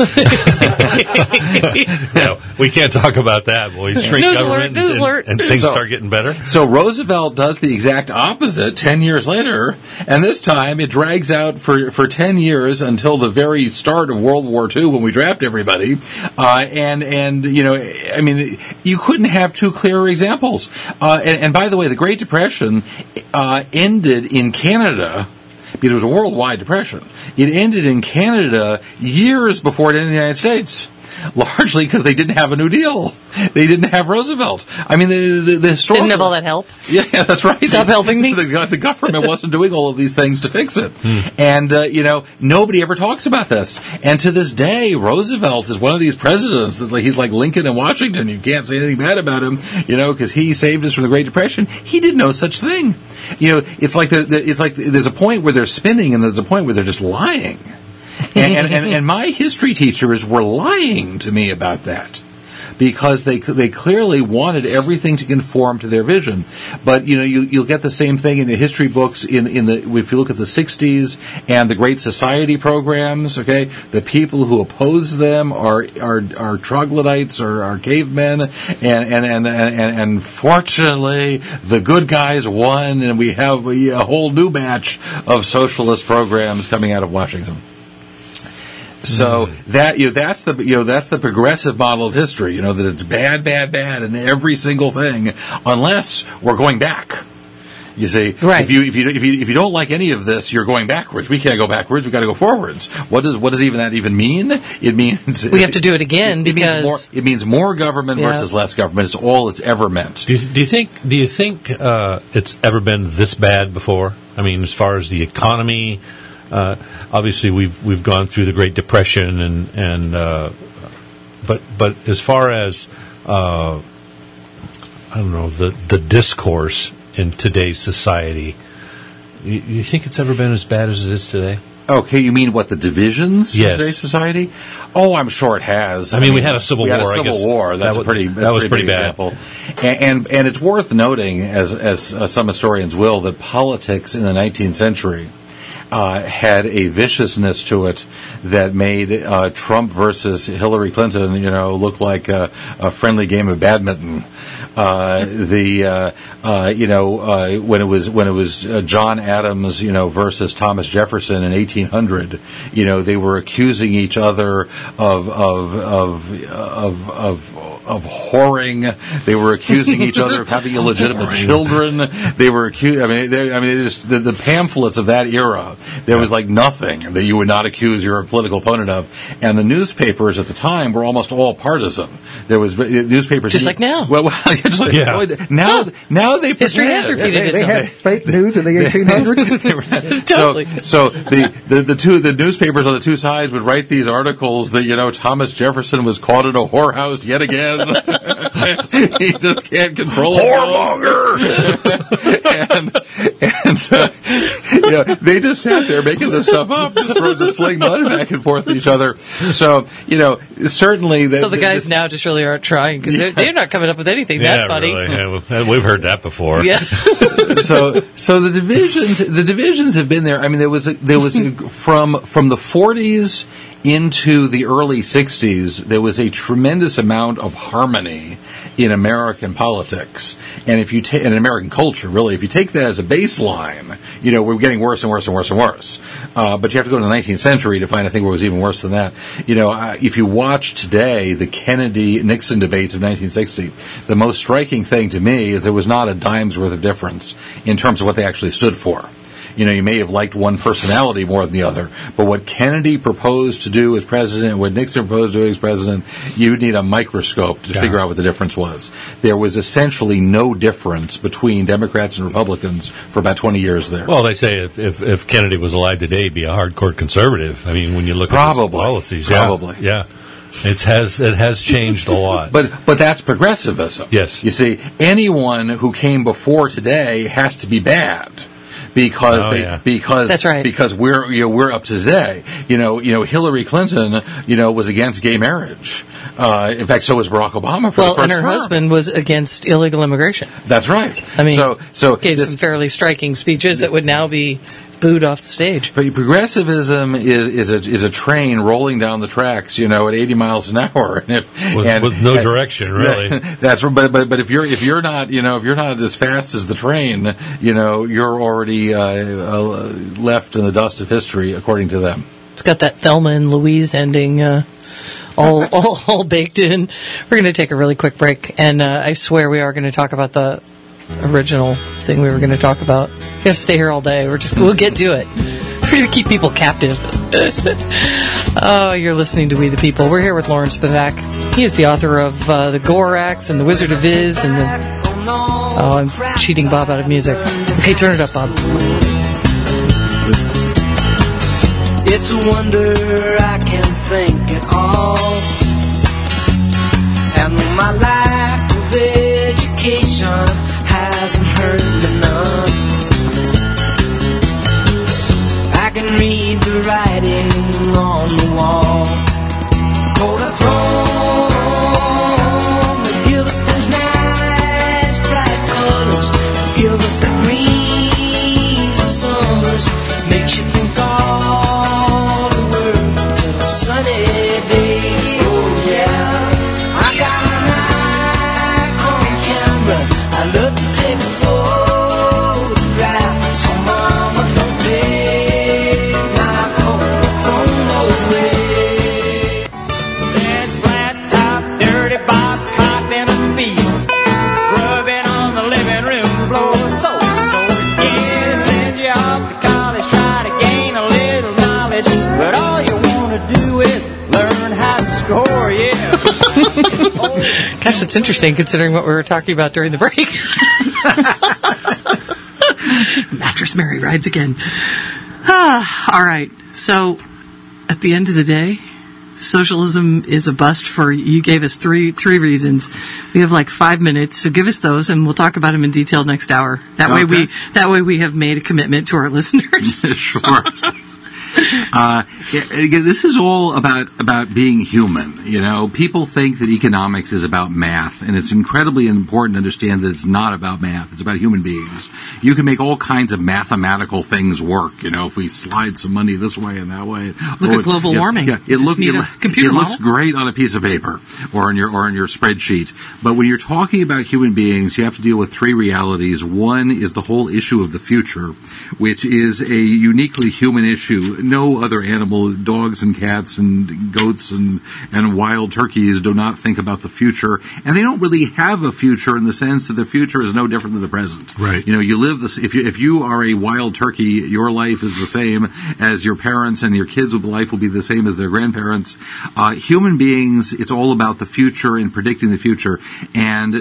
we can't talk about that. We shrink government and things start getting better. So Roosevelt does the exact opposite 10 years later, and this time it drags out for 10 years until the very start of World War II when we draft everybody. And you know, I mean, you couldn't have two clearer examples. And by the way, the Great Depression ended in Canada, because it was a worldwide depression. It ended in Canada years before it ended in the United States. Largely because they didn't have a New Deal. They didn't have Roosevelt. I mean, the historical... Didn't have all that help? Yeah, that's right. Stop helping me? The government wasn't doing all of these things to fix it. And, you know, nobody ever talks about this. And to this day, Roosevelt is one of these presidents that's like, he's like Lincoln in Washington. You can't say anything bad about him, you know, because he saved us from the Great Depression. He did no such thing. You know, it's like there's a point where they're spinning and there's a point where they're just lying. And my history teachers were lying to me about that, because they clearly wanted everything to conform to their vision. But you know, you'll get the same thing in the history books if you look at the 60s and the Great Society programs. Okay, the people who oppose them are troglodytes or are cavemen, and fortunately the good guys won, and we have a whole new batch of socialist programs coming out of Washington. So that's the progressive model of history. You know, that it's bad in every single thing, unless we're going back. You see, right. If you don't like any of this, you're going backwards. We can't go backwards. We got to go forwards. What does that even mean? It means we have to do it again because it means more government versus less government. It's all it's ever meant. Do you think it's ever been this bad before? I mean, as far as the economy. Obviously, we've gone through the Great Depression, but as far as I don't know, the discourse in today's society, you think it's ever been as bad as it is today? Okay, you mean what, the divisions in today's society? Oh, I'm sure it has. I mean, we had a civil war. We had a civil war. That's a pretty bad example. And it's worth noting, as some historians will, that politics in the 19th century had a viciousness to it that made Trump versus Hillary Clinton, you know, look like a friendly game of badminton. When it was John Adams, you know, versus Thomas Jefferson in 1800, you know, they were accusing each other of whoring. They were accusing each other of having illegitimate children. They were accused. The pamphlets of that era. There was like nothing that you would not accuse your political opponent of. And the newspapers at the time were almost all partisan. There was newspapers just like now. Well, just like now they history has repeated itself. They had fake news in the 1800s. Totally. So the newspapers on the two sides would write these articles that, you know, Thomas Jefferson was caught in a whorehouse yet again. He just can't control himself. and they just sat there making this stuff up, just sling mud back and forth at each other. So, you know, certainly. So the guys now just really aren't trying because they're not coming up with anything that funny. Really. We've heard that before. Yeah. So the divisions have been there. I mean, there was from the 40s into the early 60s, there was a tremendous amount of harmony in American politics, and if you in American culture, really, if you take that as a baseline, you know, we're getting worse and worse and worse and worse. But you have to go to the 19th century to find a thing where it was even worse than that. You know, if you watch today the Kennedy-Nixon debates of 1960, the most striking thing to me is there was not a dime's worth of difference in terms of what they actually stood for. You know, you may have liked one personality more than the other, but what Kennedy proposed to do as president and what Nixon proposed to do as president, you need a microscope to figure out what the difference was. There was essentially no difference between Democrats and Republicans for about 20 years there. Well, they say if Kennedy was alive today, he'd be a hardcore conservative. I mean, when you look at his policies. Probably. Yeah. It has changed a lot. But that's progressivism. Yes. You see, anyone who came before today has to be bad. Because That's right. because we're up to today. Hillary Clinton was against gay marriage. In fact, so was Barack Obama for the first and her term. husband was against illegal immigration. That's right. I mean, so gave some fairly striking speeches that would now be booed off the stage. But progressivism is a train rolling down the tracks, at 80 miles an hour, with no direction, really. That's but if you're not as fast as the train, you're already left in the dust of history, according to them. It's got that Thelma and Louise ending. All baked in. We're going to take a really quick break, and I swear we are going to talk about the original thing we were going to talk about. We're going to stay here all day. We'll get to it. We're going to keep people captive. Oh, you're listening to We the People. We're here with Lawrence Spivak. He is the author of The Gorax and The Wizard of Viz. And I'm cheating Bob out of music. Okay, turn it up, Bob. It's a wonder I can think at all. And my lack of education hasn't hurt me none. I can read the writing on the wall. Kodachrome, they give us those nice bright colors. Give us the greens of summers. Makes you think all the world's in a sunny day. Oh yeah, I got a Nikon camera. I love to take a photograph. So mama, don't take my Kodachrome away. There's flat top, dirty Bob cop in a field, grubbing on the living room floor. So yeah, send you off to college, try to gain a little knowledge, but all you want to do is learn how to score. Yeah. Gosh, that's interesting considering what we were talking about during the break. Mattress Mary rides again. All right. So, at the end of the day, socialism is a bust for, you gave us three reasons. We have like 5 minutes, so give us those and we'll talk about them in detail next hour. That way we have made a commitment to our listeners. Sure. Again, this is all about being human. People think that economics is about math, and it's incredibly important to understand that it's not about math. It's about human beings. You can make all kinds of mathematical things work. If we slide some money this way and that way. Look at global warming. Yeah, it looks model. great on a piece of paper or in your spreadsheet. But when you're talking about human beings, you have to deal with three realities. One is the whole issue of the future, which is a uniquely human issue. No other animal, dogs and cats and goats and wild turkeys, do not think about the future, and they don't really have a future in the sense that the future is no different than the present. Right. You live this. If you are a wild turkey, your life is the same as your parents, and your kids' life will be the same as their grandparents. Human beings, it's all about the future and predicting the future, and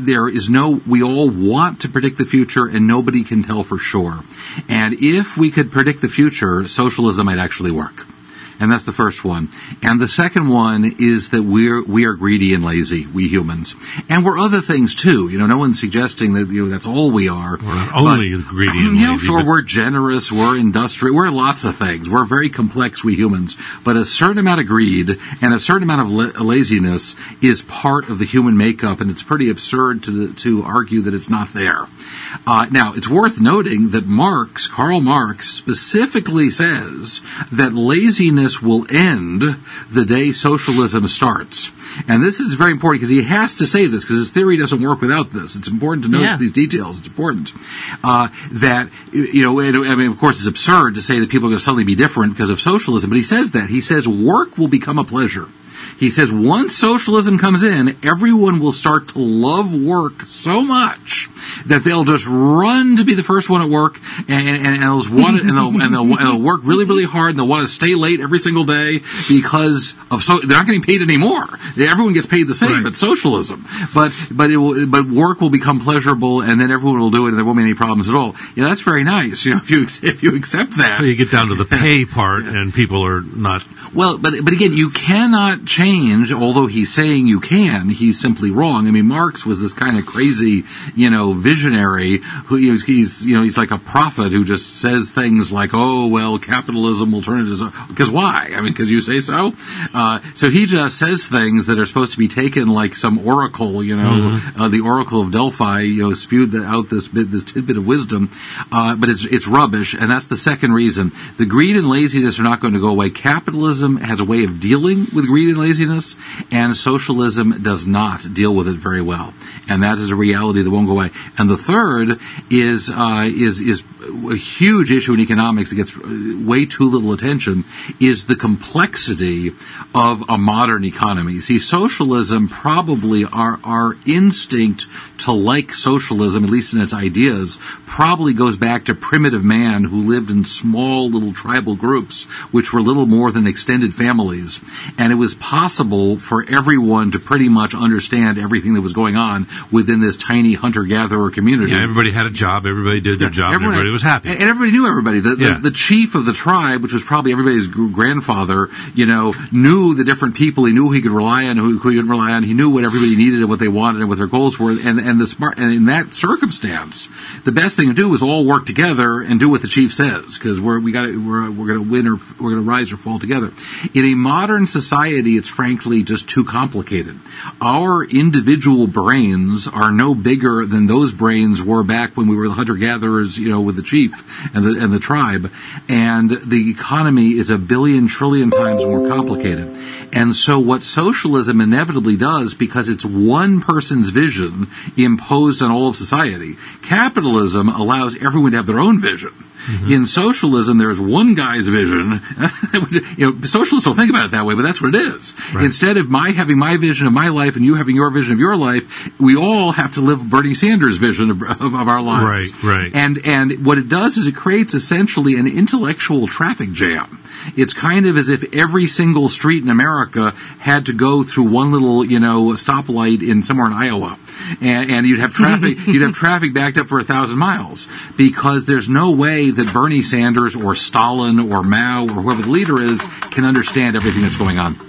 we all want to predict the future, and nobody can tell for sure. And if we could predict the future, socialism might actually work. And that's the first one. And the second one is that we are greedy and lazy, we humans. And we're other things too. No one's suggesting that that's all we are. We're not only greedy and lazy. Sure, we're generous, we're industrious, we're lots of things. We're very complex, we humans. But a certain amount of greed and a certain amount of laziness is part of the human makeup, and it's pretty absurd to argue that it's not there. Now, it's worth noting that Karl Marx specifically says that laziness will end the day socialism starts. And this is very important because he has to say this because his theory doesn't work without this. It's important to note these details. It's important that, of course, it's absurd to say that people are going to suddenly be different because of socialism, but he says that. He says work will become a pleasure. He says once socialism comes in, everyone will start to love work so much that they'll just run to be the first one at work, and they'll work really, really hard, and they'll want to stay late every single day because they're not getting paid anymore. Everyone gets paid the same. Right. It's socialism, but work will become pleasurable, and then everyone will do it, and there won't be any problems at all. That's very nice. If you accept that. So you get down to the pay part, and people are not. Well, but again, you cannot change change, although he's saying you can, he's simply wrong. I mean, Marx was this kind of crazy, visionary who he's like a prophet who just says things like, oh, well, capitalism will turn it because why? I mean, because you say so? So he just says things that are supposed to be taken like some oracle, the Oracle of Delphi, spewed out this tidbit of wisdom, but it's rubbish, and that's the second reason. The greed and laziness are not going to go away. Capitalism has a way of dealing with greed and laziness, and socialism does not deal with it very well, and that is a reality that won't go away. And the third is a huge issue in economics that gets way too little attention, is the complexity of a modern economy. See, socialism, probably our instinct to like socialism, at least in its ideas, probably goes back to primitive man who lived in small little tribal groups, which were little more than extended families. And it was possible for everyone to pretty much understand everything that was going on within this tiny hunter-gatherer community. Yeah, everybody had a job, everybody did their job, and everybody was happy. And everybody knew everybody. The chief of the tribe, which was probably everybody's grandfather, knew the different people. He knew who he could rely on, who he couldn't rely on. He knew what everybody needed and what they wanted and what their goals were. And in that circumstance, the best thing to do is all work together and do what the chief says, because we're going to win or we're going to rise or fall together. In a modern society, it's frankly just too complicated. Our individual brains are no bigger than those brains were back when we were the hunter-gatherers, with the chief and the tribe, and the economy is 1 billion trillion times more complicated. And so what socialism inevitably does, because it's one person's vision imposed on all of society, capitalism allows everyone to have their own vision. Mm-hmm. In socialism, there's one guy's vision. Socialists don't think about it that way, but that's what it is. Right. Instead of having my vision of my life and you having your vision of your life, we all have to live Bernie Sanders' vision of our lives. Right. And what it does is it creates essentially an intellectual traffic jam. It's kind of as if every single street in America had to go through one little, stoplight in somewhere in Iowa. And you'd have traffic backed up for 1,000 miles, because there's no way that Bernie Sanders or Stalin or Mao or whoever the leader is can understand everything that's going on.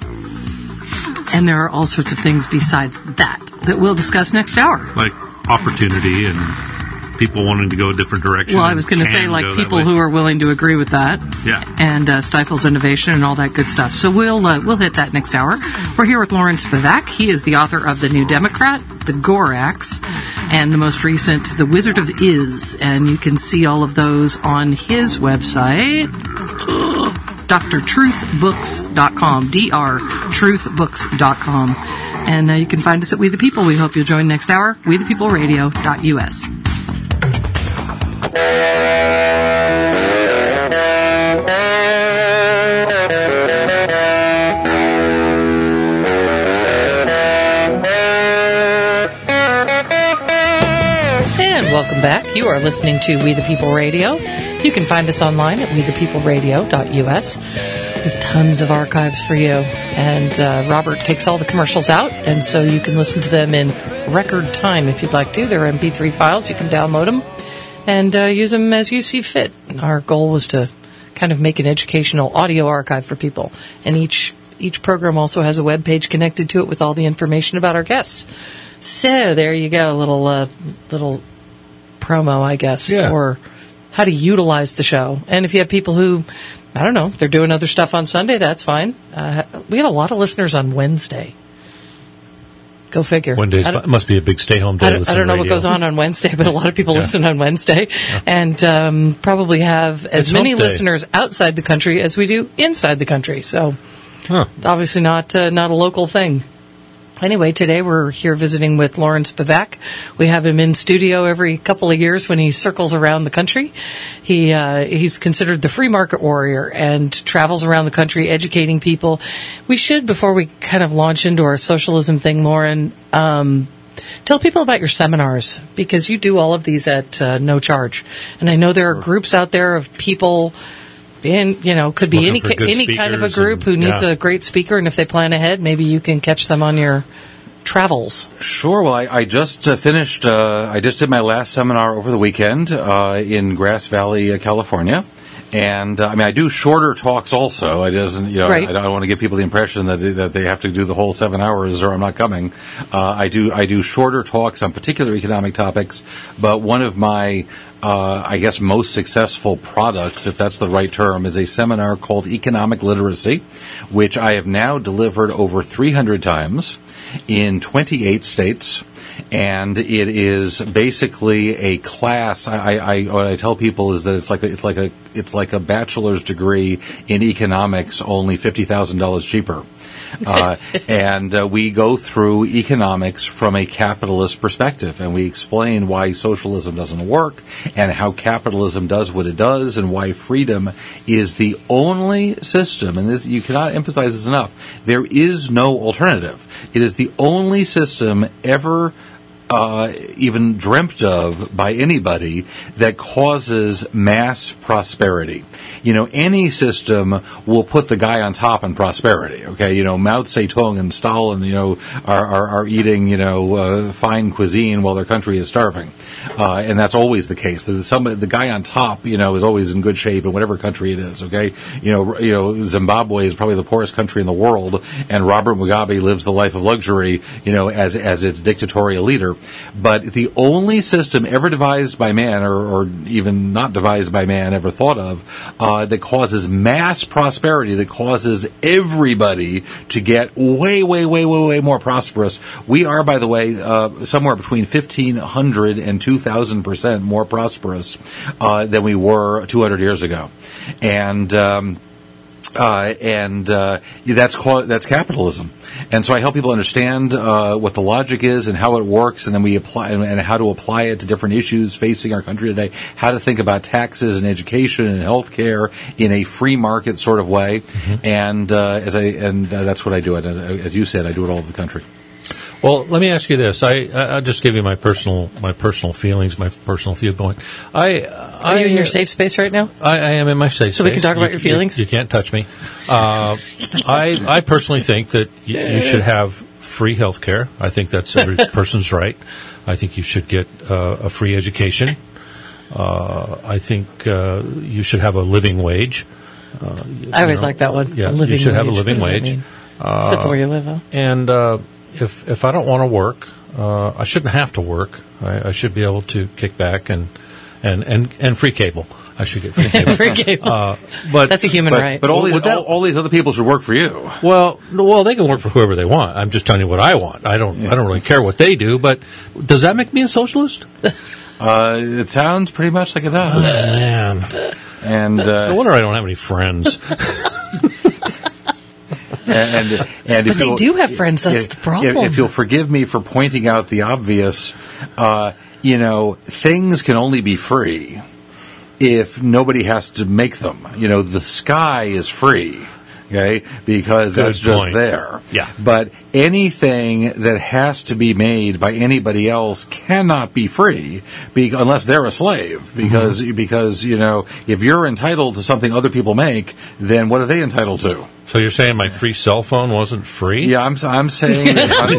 And there are all sorts of things besides that we'll discuss next hour. Like opportunity and people wanting to go a different direction. Well, I was going to say, like, people who are willing to agree with that. Yeah. And stifles innovation and all that good stuff. So we'll hit that next hour. We're here with Lawrence Spivak. He is the author of The New Democrat, The Gorax, and the most recent, The Wizard of Iz. And you can see all of those on his website, drtruthbooks.com, drtruthbooks.com. And you can find us at We the People. We hope you'll join next hour, wethepeopleradio.us. Welcome back. You are listening to We the People Radio. You can find us online at wethepeopleradio.us. We have tons of archives for you. And Robert takes all the commercials out, and so you can listen to them in record time if you'd like to. They're MP3 files. You can download them and use them as you see fit. Our goal was to kind of make an educational audio archive for people. And each program also has a web page connected to it with all the information about our guests. So there you go, little promo, I guess, for how to utilize the show. And if you have people who, I don't know, they're doing other stuff on Sunday, that's fine. We have a lot of listeners on Wednesday. Go figure. Wednesday must be a big stay-home day. I don't know what goes on Wednesday, but a lot of people listen on Wednesday. Yeah. And probably have as many listeners outside the country as we do inside the country. So it's obviously not a local thing. Anyway, today we're here visiting with Lawrence Spivak. We have him in studio every couple of years when he circles around the country. He's considered the free market warrior and travels around the country educating people. We should, before we kind of launch into our socialism thing, Lauren, tell people about your seminars, because you do all of these at no charge. And I know there are groups out there of people... And, could be any kind of a group who needs a great speaker, and if they plan ahead, maybe you can catch them on your travels. Sure. Well, I just finished, I just did my last seminar over the weekend in Grass Valley, California. And I do shorter talks also. I Right. I don't want to give people the impression that they have to do the whole 7 hours or I'm not coming. I do shorter talks on particular economic topics. But one of my I guess most successful products, if that's the right term, is a seminar called Economic Literacy, which I have now delivered over 300 times in 28 states. And it is basically a class. What I tell people is that it's like a bachelor's degree in economics, only $50,000 cheaper. And we go through economics from a capitalist perspective, and we explain why socialism doesn't work, and how capitalism does what it does, and why freedom is the only system. And this, you cannot emphasize this enough. There is no alternative. It is the only system ever even dreamt of by anybody that causes mass prosperity. Any system will put the guy on top in prosperity. Okay, Mao Zedong and Stalin, are eating, fine cuisine while their country is starving, and that's always the case. The guy on top, is always in good shape in whatever country it is. Okay, Zimbabwe is probably the poorest country in the world, and Robert Mugabe lives the life of luxury, as its dictatorial leader. But the only system ever devised by man, or even not devised by man, ever thought of, that causes mass prosperity, that causes everybody to get way, way, way, way, way more prosperous. We are, by the way, somewhere between 1,500 and 2,000% more prosperous than we were 200 years ago. And that's capitalism. And so I help people understand what the logic is and how it works, and then we apply and how to apply it to different issues facing our country today. How to think about taxes and education and healthcare in a free market sort of way. Mm-hmm. And that's what I do. As you said, I do it all over the country. Well, let me ask you this. I'll just give you my personal feelings, my personal viewpoint. Are you in your safe space right now? I am in my safe space. So we can talk about your feelings? You can't touch me. I personally think that you should have free health care. I think that's every person's right. I think you should get a free education. I think you should have a living wage. I always like that one. Yeah, you should have a living wage. Depends on where you live, huh? And if I don't want to work, I shouldn't have to work. I should be able to kick back and free cable. I should get free cable. Free cable. But that's a human right. But all these other people should work for you. Well, they can work for whoever they want. I'm just telling you what I want. I don't really care what they do. But does that make me a socialist? It sounds pretty much like it does. Oh, man. And no wonder I don't have any friends. And but they do have friends. That's the problem. If you'll forgive me for pointing out the obvious, things can only be free if nobody has to make them. The sky is free. Okay, because that's just there. Yeah. But anything that has to be made by anybody else cannot be free unless they're a slave. Because if you're entitled to something other people make, then what are they entitled to? So you're saying my free cell phone wasn't free? Yeah, I'm saying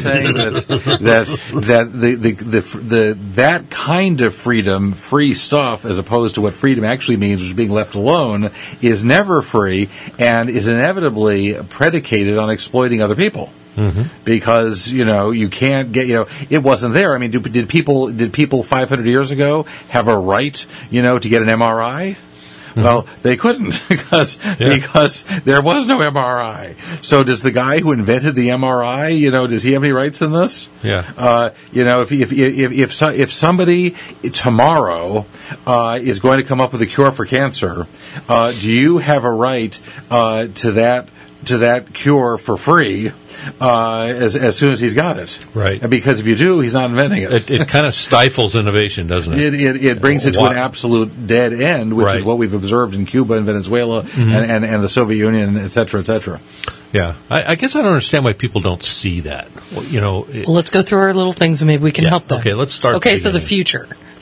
that kind of freedom, free stuff, as opposed to what freedom actually means, which is being left alone, is never free and is inevitably predicated on exploiting other people. Mm-hmm. Because you can't get it wasn't there. I mean, did people 500 years ago have a right to get an MRI? Mm-hmm. Well, they couldn't because there was no MRI. So does the guy who invented the MRI, does he have any rights in this? Yeah. If somebody tomorrow is going to come up with a cure for cancer, do you have a right to that cure for free? As soon as he's got it. Right. And because if you do, he's not inventing it. It kind of stifles innovation, doesn't it? It brings it to an absolute dead end, which is what we've observed in Cuba and Venezuela and the Soviet Union, et cetera, et cetera. Yeah. I guess I don't understand why people don't see that. Well, let's go through our little things and maybe we can help them. Okay, let's start. Okay, so the future.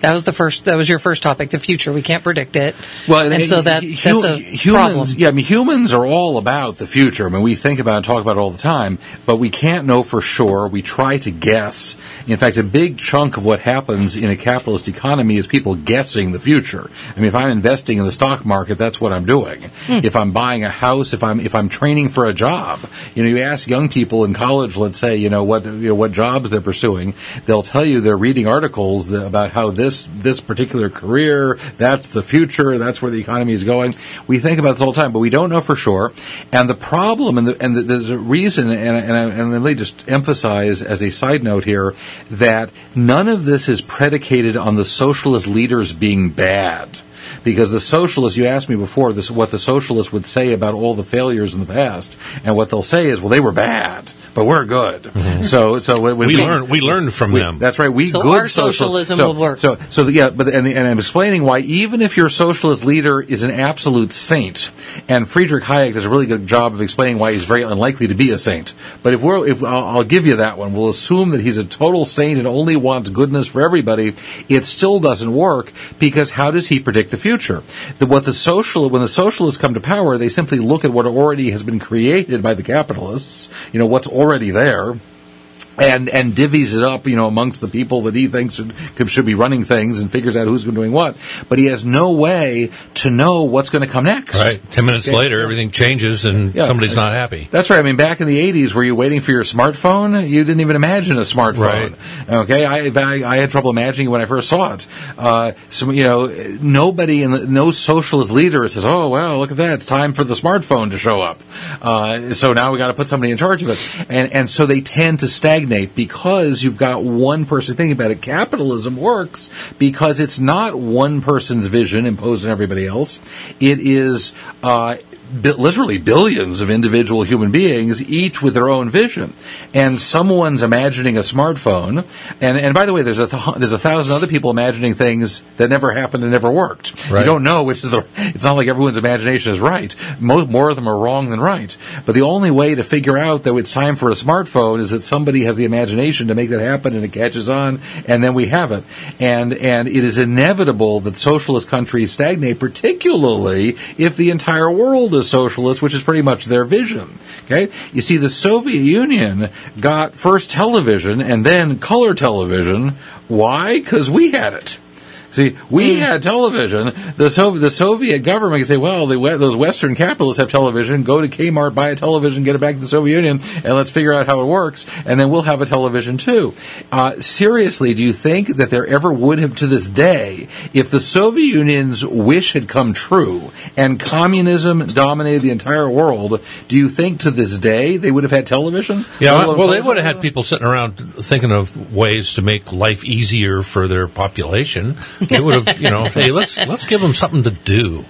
That was your first topic, the future. We can't predict it. Well, and so that's a problem. Yeah, I mean, humans are all about the future. I mean, we think about and talk about it all the time, but we can't know for sure. We try to guess. In fact, a big chunk of what happens in a capitalist economy is people guessing the future. I mean, if I'm investing in the stock market, that's what I'm doing. If I'm buying a house, if I'm training for a job, you ask young people in college, let's say, what jobs they're pursuing, they'll tell you they're reading articles about how this particular career, that's the future, that's where the economy is going. We think about this all the time, but we don't know for sure. And the problem, there's a reason, and let me just emphasize as a side note here, that none of this is predicated on the socialist leaders being bad. Because the socialists, you asked me before, what the socialists would say about all the failures in the past, and what they'll say is, well, they were bad. But we're good. Mm-hmm. So when we learned from them. That's right. So good our socialism will work. So yeah. But and I'm explaining why even if your socialist leader is an absolute saint, and Friedrich Hayek does a really good job of explaining why he's very unlikely to be a saint. But if I'll give you that one, we'll assume that he's a total saint and only wants goodness for everybody. It still doesn't work because how does he predict the future? When the socialists come to power, they simply look at what already has been created by the capitalists. What's already there, and divvies it up, amongst the people that he thinks should be running things and figures out who's doing what. But he has no way to know what's going to come next. Right. 10 minutes later, everything changes and somebody's not happy. That's right. I mean, back in the 80s, were you waiting for your smartphone? You didn't even imagine a smartphone. Right. Okay. I had trouble imagining it when I first saw it. No socialist leader says, oh, well, look at that. It's time for the smartphone to show up. So now we got to put somebody in charge of it. And so they tend to stagnate because you've got one person thinking about it. Capitalism works because it's not one person's vision imposed on everybody else. It is literally billions of individual human beings, each with their own vision. And someone's imagining a smartphone. And by the way, there's a thousand other people imagining things that never happened and never worked. Right. You don't know which is it's not like everyone's imagination is right. More of them are wrong than right. But the only way to figure out that it's time for a smartphone is that somebody has the imagination to make that happen and it catches on and then we have it. And it is inevitable that socialist countries stagnate, particularly if the entire world is socialist, which is pretty much their vision. Okay, you see, the Soviet Union got first television and then color television. Why? Because we had it. See, we had television. The Soviet government can say, well, those Western capitalists have television. Go to Kmart, buy a television, get it back to the Soviet Union, and let's figure out how it works, and then we'll have a television too. Seriously, do you think that there ever would have, to this day, if the Soviet Union's wish had come true and communism dominated the entire world, do you think to this day they would have had television? Yeah, well, they would have had people sitting around thinking of ways to make life easier for their population. They would have, hey, let's give them something to do.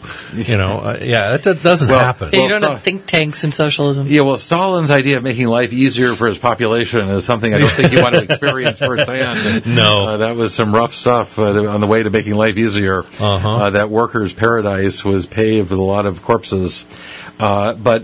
That doesn't happen. You don't have think tanks in socialism. Yeah, well, Stalin's idea of making life easier for his population is something I don't think you want to experience firsthand. No. That was some rough stuff on the way to making life easier. That workers' paradise was paved with a lot of corpses. That's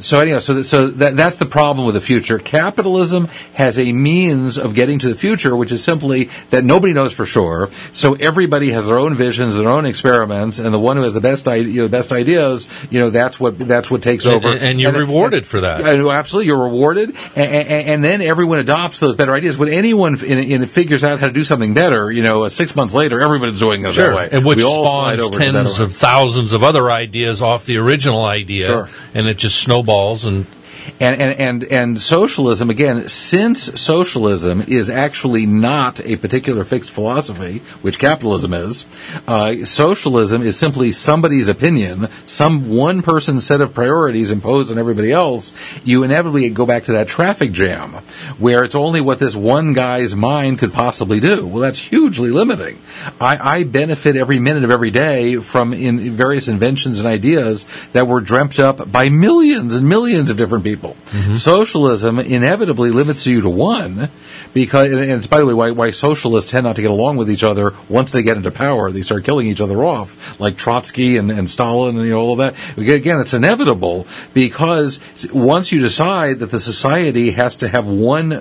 the problem with the future. Capitalism has a means of getting to the future, which is simply that nobody knows for sure. So everybody has their own visions, their own experiments, and the one who has the best ideas, that's what takes over. And you're rewarded for that. Absolutely, you're rewarded, and then everyone adopts those better ideas. When anyone figures out how to do something better, 6 months later, everybody's doing it that way. And which spawns tens of thousands of other ideas off the original idea. Sure. And it just snowballs and socialism, again, since socialism is actually not a particular fixed philosophy, which capitalism is, socialism is simply somebody's opinion, some one person's set of priorities imposed on everybody else. You inevitably go back to that traffic jam, where it's only what this one guy's mind could possibly do. Well, that's hugely limiting. I benefit every minute of every day from various inventions and ideas that were dreamt up by millions and millions of different people. Mm-hmm. Socialism inevitably limits you to one, because, and it's, by the way, why socialists tend not to get along with each other once they get into power. They start killing each other off, like Trotsky and Stalin and all of that. Again, it's inevitable, because once you decide that the society has to have one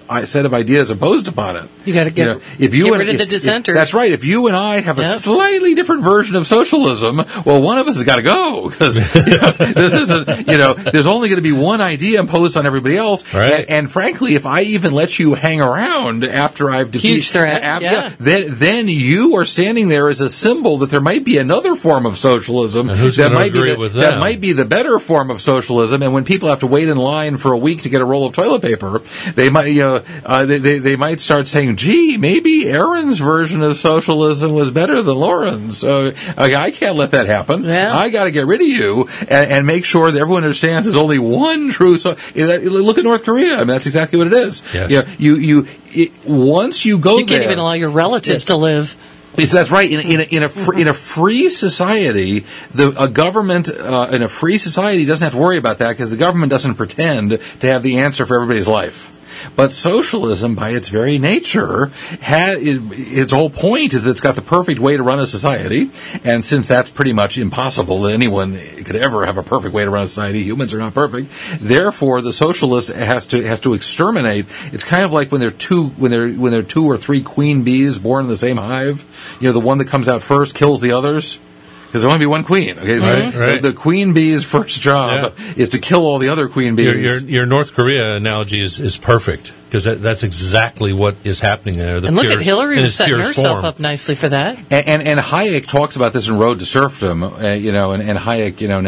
set of ideas imposed upon it. You got to get rid of the dissenters. That's right. If you and I have a slightly different version of socialism, well, one of us has got to go because this isn't. There's only going to be one idea imposed on everybody else. Right. And frankly, if I even let you hang around after I've defeated, huge threat. Then you are standing there as a symbol that there might be another form of socialism that might be the better form of socialism. And when people have to wait in line for a week to get a roll of toilet paper, they might they might start saying, "Gee, maybe Aaron's version of socialism was better than Lauren's." So I can't let that happen. Yeah. I got to get rid of you and make sure that everyone understands there's only one true. Look at North Korea. I mean, that's exactly what it is. Yes. Once you go there, you can't even allow your relatives to live. Yes, that's right. In a free society, a government in a free society doesn't have to worry about that because the government doesn't pretend to have the answer for everybody's life. But socialism, by its very nature, its whole point is that it's got the perfect way to run a society. And since that's pretty much impossible that anyone could ever have a perfect way to run a society, humans are not perfect. Therefore, the socialist has to exterminate. It's kind of like when there are two or three queen bees born in the same hive. The one that comes out first kills the others. Because there only be one queen. Okay, right. The queen bee's first job is to kill all the other queen bees. Your North Korea analogy is perfect because that's exactly what is happening there. And look at Hillary was setting herself up nicely for that. And Hayek talks about this in Road to Serfdom. And Hayek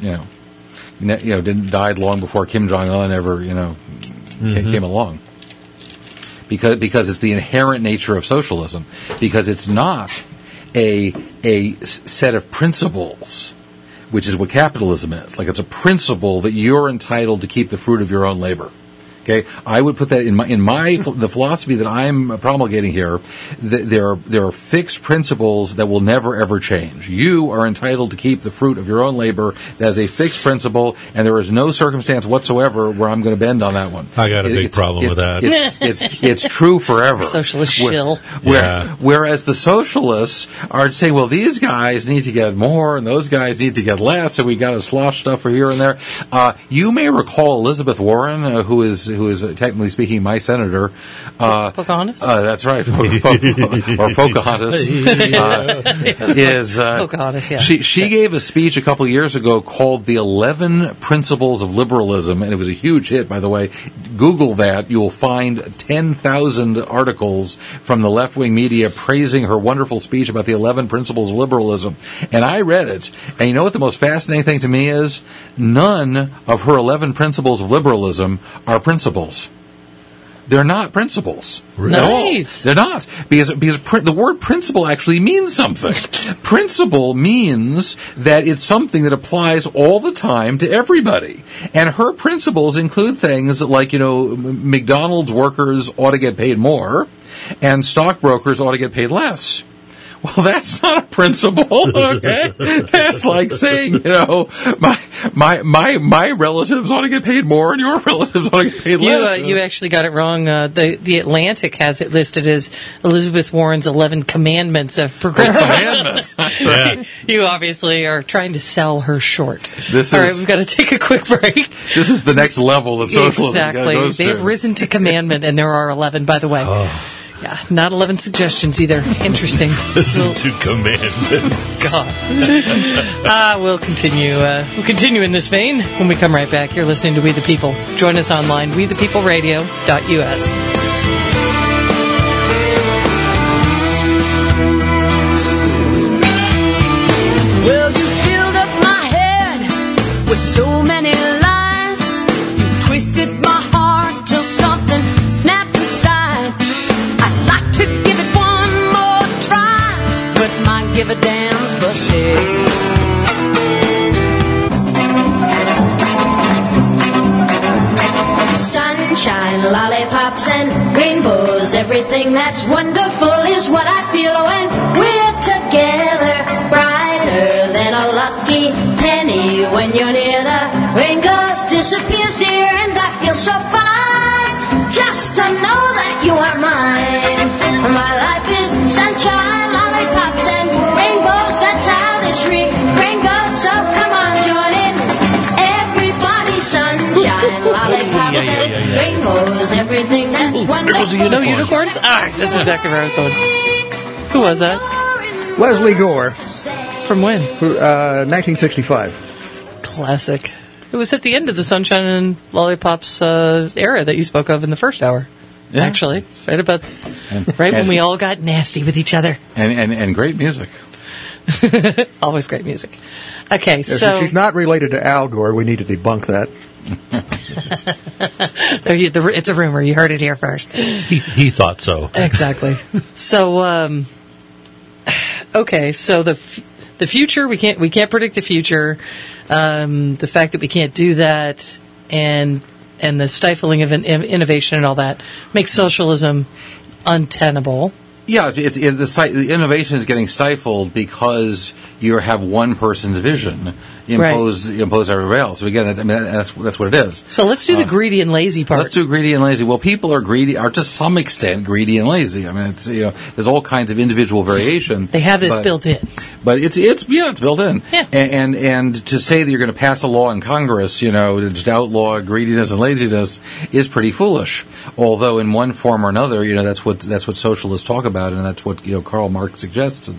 never died long before Kim Jong-un ever came along. Because it's the inherent nature of socialism. Because it's not a set of principles, which is what capitalism is. Like it's a principle that you're entitled to keep the fruit of your own labor. Okay, I would put that in the philosophy that I'm promulgating here. There are fixed principles that will never ever change. You are entitled to keep the fruit of your own labor. That is a fixed principle, and there is no circumstance whatsoever where I'm going to bend on that one. I got a big problem with that. It's true forever. Socialist shill. Whereas the socialists are saying, well, these guys need to get more, and those guys need to get less, and we got to slosh stuff for here and there. You may recall Elizabeth Warren, who is technically speaking my senator. Pocahontas? That's right. Or Pocahontas. Pocahontas, yeah. She gave a speech a couple of years ago called The 11 Principles of Liberalism, and it was a huge hit, by the way. Google that. You'll find 10,000 articles from the left-wing media praising her wonderful speech about the 11 Principles of Liberalism. And I read it, and you know what the most fascinating thing to me is? None of her 11 Principles of Liberalism are principles. They're not principles. Nice. They're not. Because the word principle actually means something. Principle means that it's something that applies all the time to everybody. And her principles include things like, McDonald's workers ought to get paid more and stockbrokers ought to get paid less. Well, that's not a principle, okay? That's like saying, my relatives ought to get paid more and your relatives ought to get paid less. You actually got it wrong. The Atlantic has it listed as Elizabeth Warren's 11 Commandments of Progressive. Commandments. Yeah. You obviously are trying to sell her short. All right, we've got to take a quick break. This is the next level that socialism goes to. They've risen to commandment, and there are 11, by the way. Oh. Yeah, not 11 suggestions either. Interesting. Listen to commandments. God. We'll continue. We'll continue in this vein when we come right back. You're listening to We the People. Join us online, wethepeopleradio.us. Well, you filled up my head with so many lies. You twisted my heart till something snapped inside. I'd like to give it one more try, but my give a damn's busted. Sunshine, lollipops, and rainbows. Everything that's wonderful is what I feel when we're together. Brighter than a lucky penny when you're near. The rain goes, disappears, dear, and I feel so fine just to know that you are mine. My life is sunshine, lollipops, and rainbows. That's how this ring goes. So come on, join in. Everybody, sunshine. and lollipops and rainbows, everything that's wonderful. No unicorns? Ah, that's exactly where I was going. Who was that? Leslie Gore, From when? 1965. Classic. It was at the end of the Sunshine and Lollipops era that you spoke of in the first hour. Yeah. Actually, right when we all got nasty with each other. And great music. Always great music. Okay, Yes, so if she's not related to Al Gore, we need to debunk that. it's a rumor. You heard it here first. He thought so. Exactly. So, okay. So the future, we can't predict the future. The fact that we can't do that, and the stifling of innovation and all that makes socialism untenable. Yeah, the innovation is getting stifled because you have one person's vision impose everybody else. So again, that's what it is. So let's do the greedy and lazy part. Let's do greedy and lazy. Well, people are to some extent greedy and lazy. I mean, it's there's all kinds of individual variation. They have this built in. But it's built in. Yeah. And to say that you're going to pass a law in Congress, to just outlaw greediness and laziness is pretty foolish. Although in one form or another, that's what socialists talk about, and that's what Karl Marx suggests.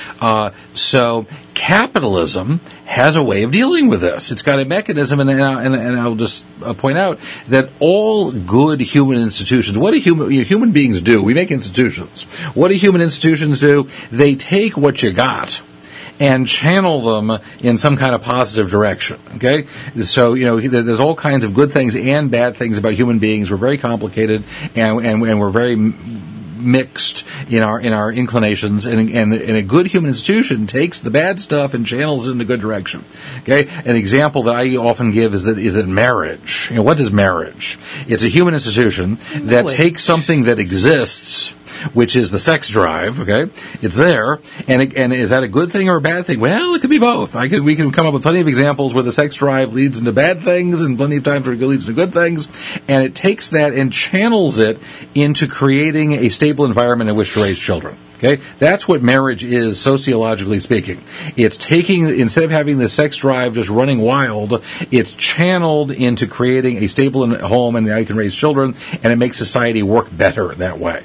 So capitalism has a way of dealing with this. It's got a mechanism, and I'll just point out that all good human institutions, what do human beings do? We make institutions. What do human institutions do? They take what you got and channel them in some kind of positive direction. Okay, so there's all kinds of good things and bad things about human beings. We're very complicated, and we're very mixed in our inclinations, and a good human institution takes the bad stuff and channels it in a good direction. Okay, an example that I often give is that marriage. What is marriage? It's a human institution that takes something that exists, which is the sex drive. Okay, it's there, and is that a good thing or a bad thing? Well, it could be both. We can come up with plenty of examples where the sex drive leads into bad things, and plenty of times where it leads to good things. And it takes that and channels it into creating a stable environment in which to raise children. Okay, that's what marriage is, sociologically speaking. It's taking, instead of having the sex drive just running wild, it's channeled into creating a stable home, and now you can raise children, and it makes society work better that way.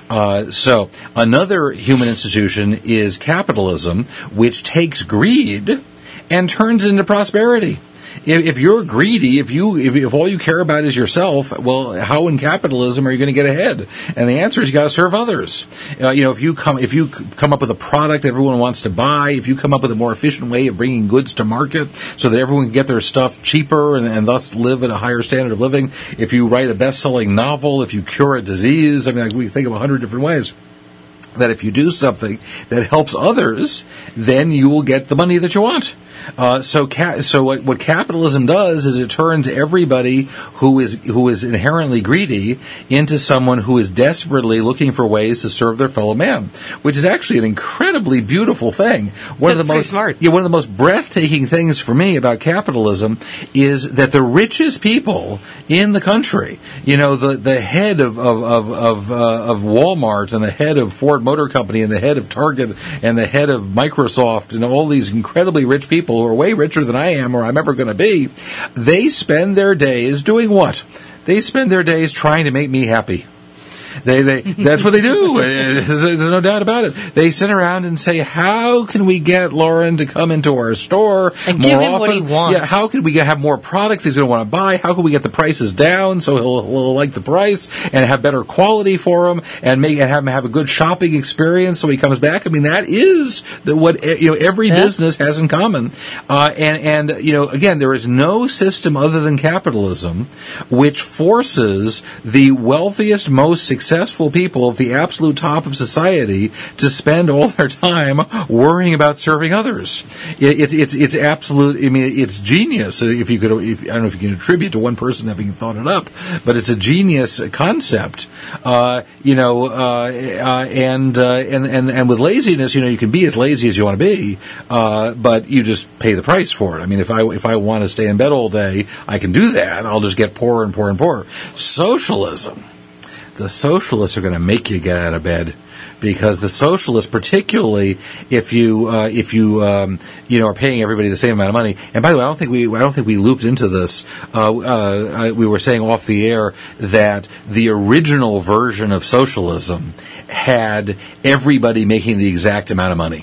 So another human institution is capitalism, which takes greed and turns into prosperity. If you're greedy, if all you care about is yourself, well, how in capitalism are you going to get ahead? And the answer is you got to serve others. If you come up with a product everyone wants to buy, if you come up with a more efficient way of bringing goods to market so that everyone can get their stuff cheaper and thus live at a higher standard of living, if you write a best-selling novel, if you cure a disease, we can think of 100 different ways. That if you do something that helps others, then you will get the money that you want. So what capitalism does is it turns everybody who is inherently greedy into someone who is desperately looking for ways to serve their fellow man, which is actually an incredibly beautiful thing. One of the most breathtaking things for me about capitalism is that the richest people in the country, the head of Walmart and the head of Ford Motor Company and the head of Target and the head of Microsoft and all these incredibly rich people who are way richer than I am or I'm ever going to be, they spend their days doing what? They spend their days trying to make me happy. That's what they do. There's no doubt about it. They sit around and say, how can we get Lauren to come into our store and more give him often? what he wants? Yeah, how can we have more products he's going to want to buy? How can we get the prices down so he'll like the price and have better quality for him and have him have a good shopping experience so he comes back? That is what every business has in common. Again, there is no system other than capitalism which forces the wealthiest, most successful people at the absolute top of society to spend all their time worrying about serving others. It's absolute. It's genius. I don't know if you can attribute to one person having thought it up, but it's a genius concept. And with laziness, you can be as lazy as you want to be, but you just pay the price for it. If I want to stay in bed all day, I can do that. I'll just get poorer and poorer and poorer. Socialism. The socialists are going to make you get out of bed. because the socialists, particularly if you are paying everybody the same amount of money. And by the way, I don't think we looped into this. We were saying off the air that the original version of socialism had everybody making the exact amount of money.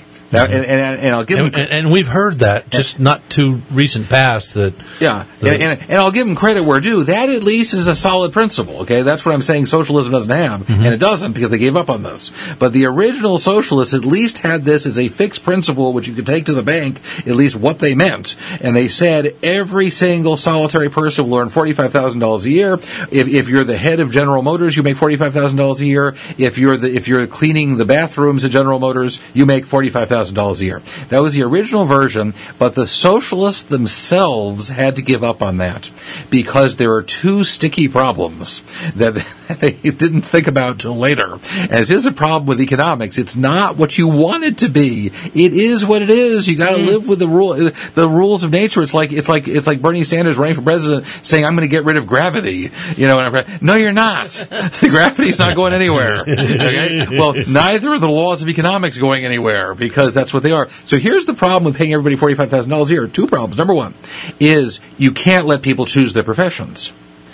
And I'll give them, and we've heard that just not too recent past that. Yeah, and I'll give them credit where due. That at least is a solid principle. Okay, that's what I'm saying. Socialism doesn't have, and it doesn't because they gave up on this. But the original socialists at least had this as a fixed principle, which you could take to the bank. At least what they meant, and they said every single solitary person will earn $45,000 a year. If you're the head of General Motors, you make $45,000 a year. If you're cleaning the bathrooms at General Motors, you make $45,000 a year. That was the original version, but the socialists themselves had to give up on that because there are two sticky problems that they didn't think about till later. As is a problem with economics, it's not what you want it to be. It is what it is. You got to live with the rules of nature. It's like Bernie Sanders running for president saying, "I'm going to get rid of gravity." No, you're not. Gravity's not going anywhere. Okay? Well, neither are the laws of economics going anywhere because that's what they are. So here's the problem with paying everybody $45,000 a year. Two problems. Number one is you can't let people choose their professions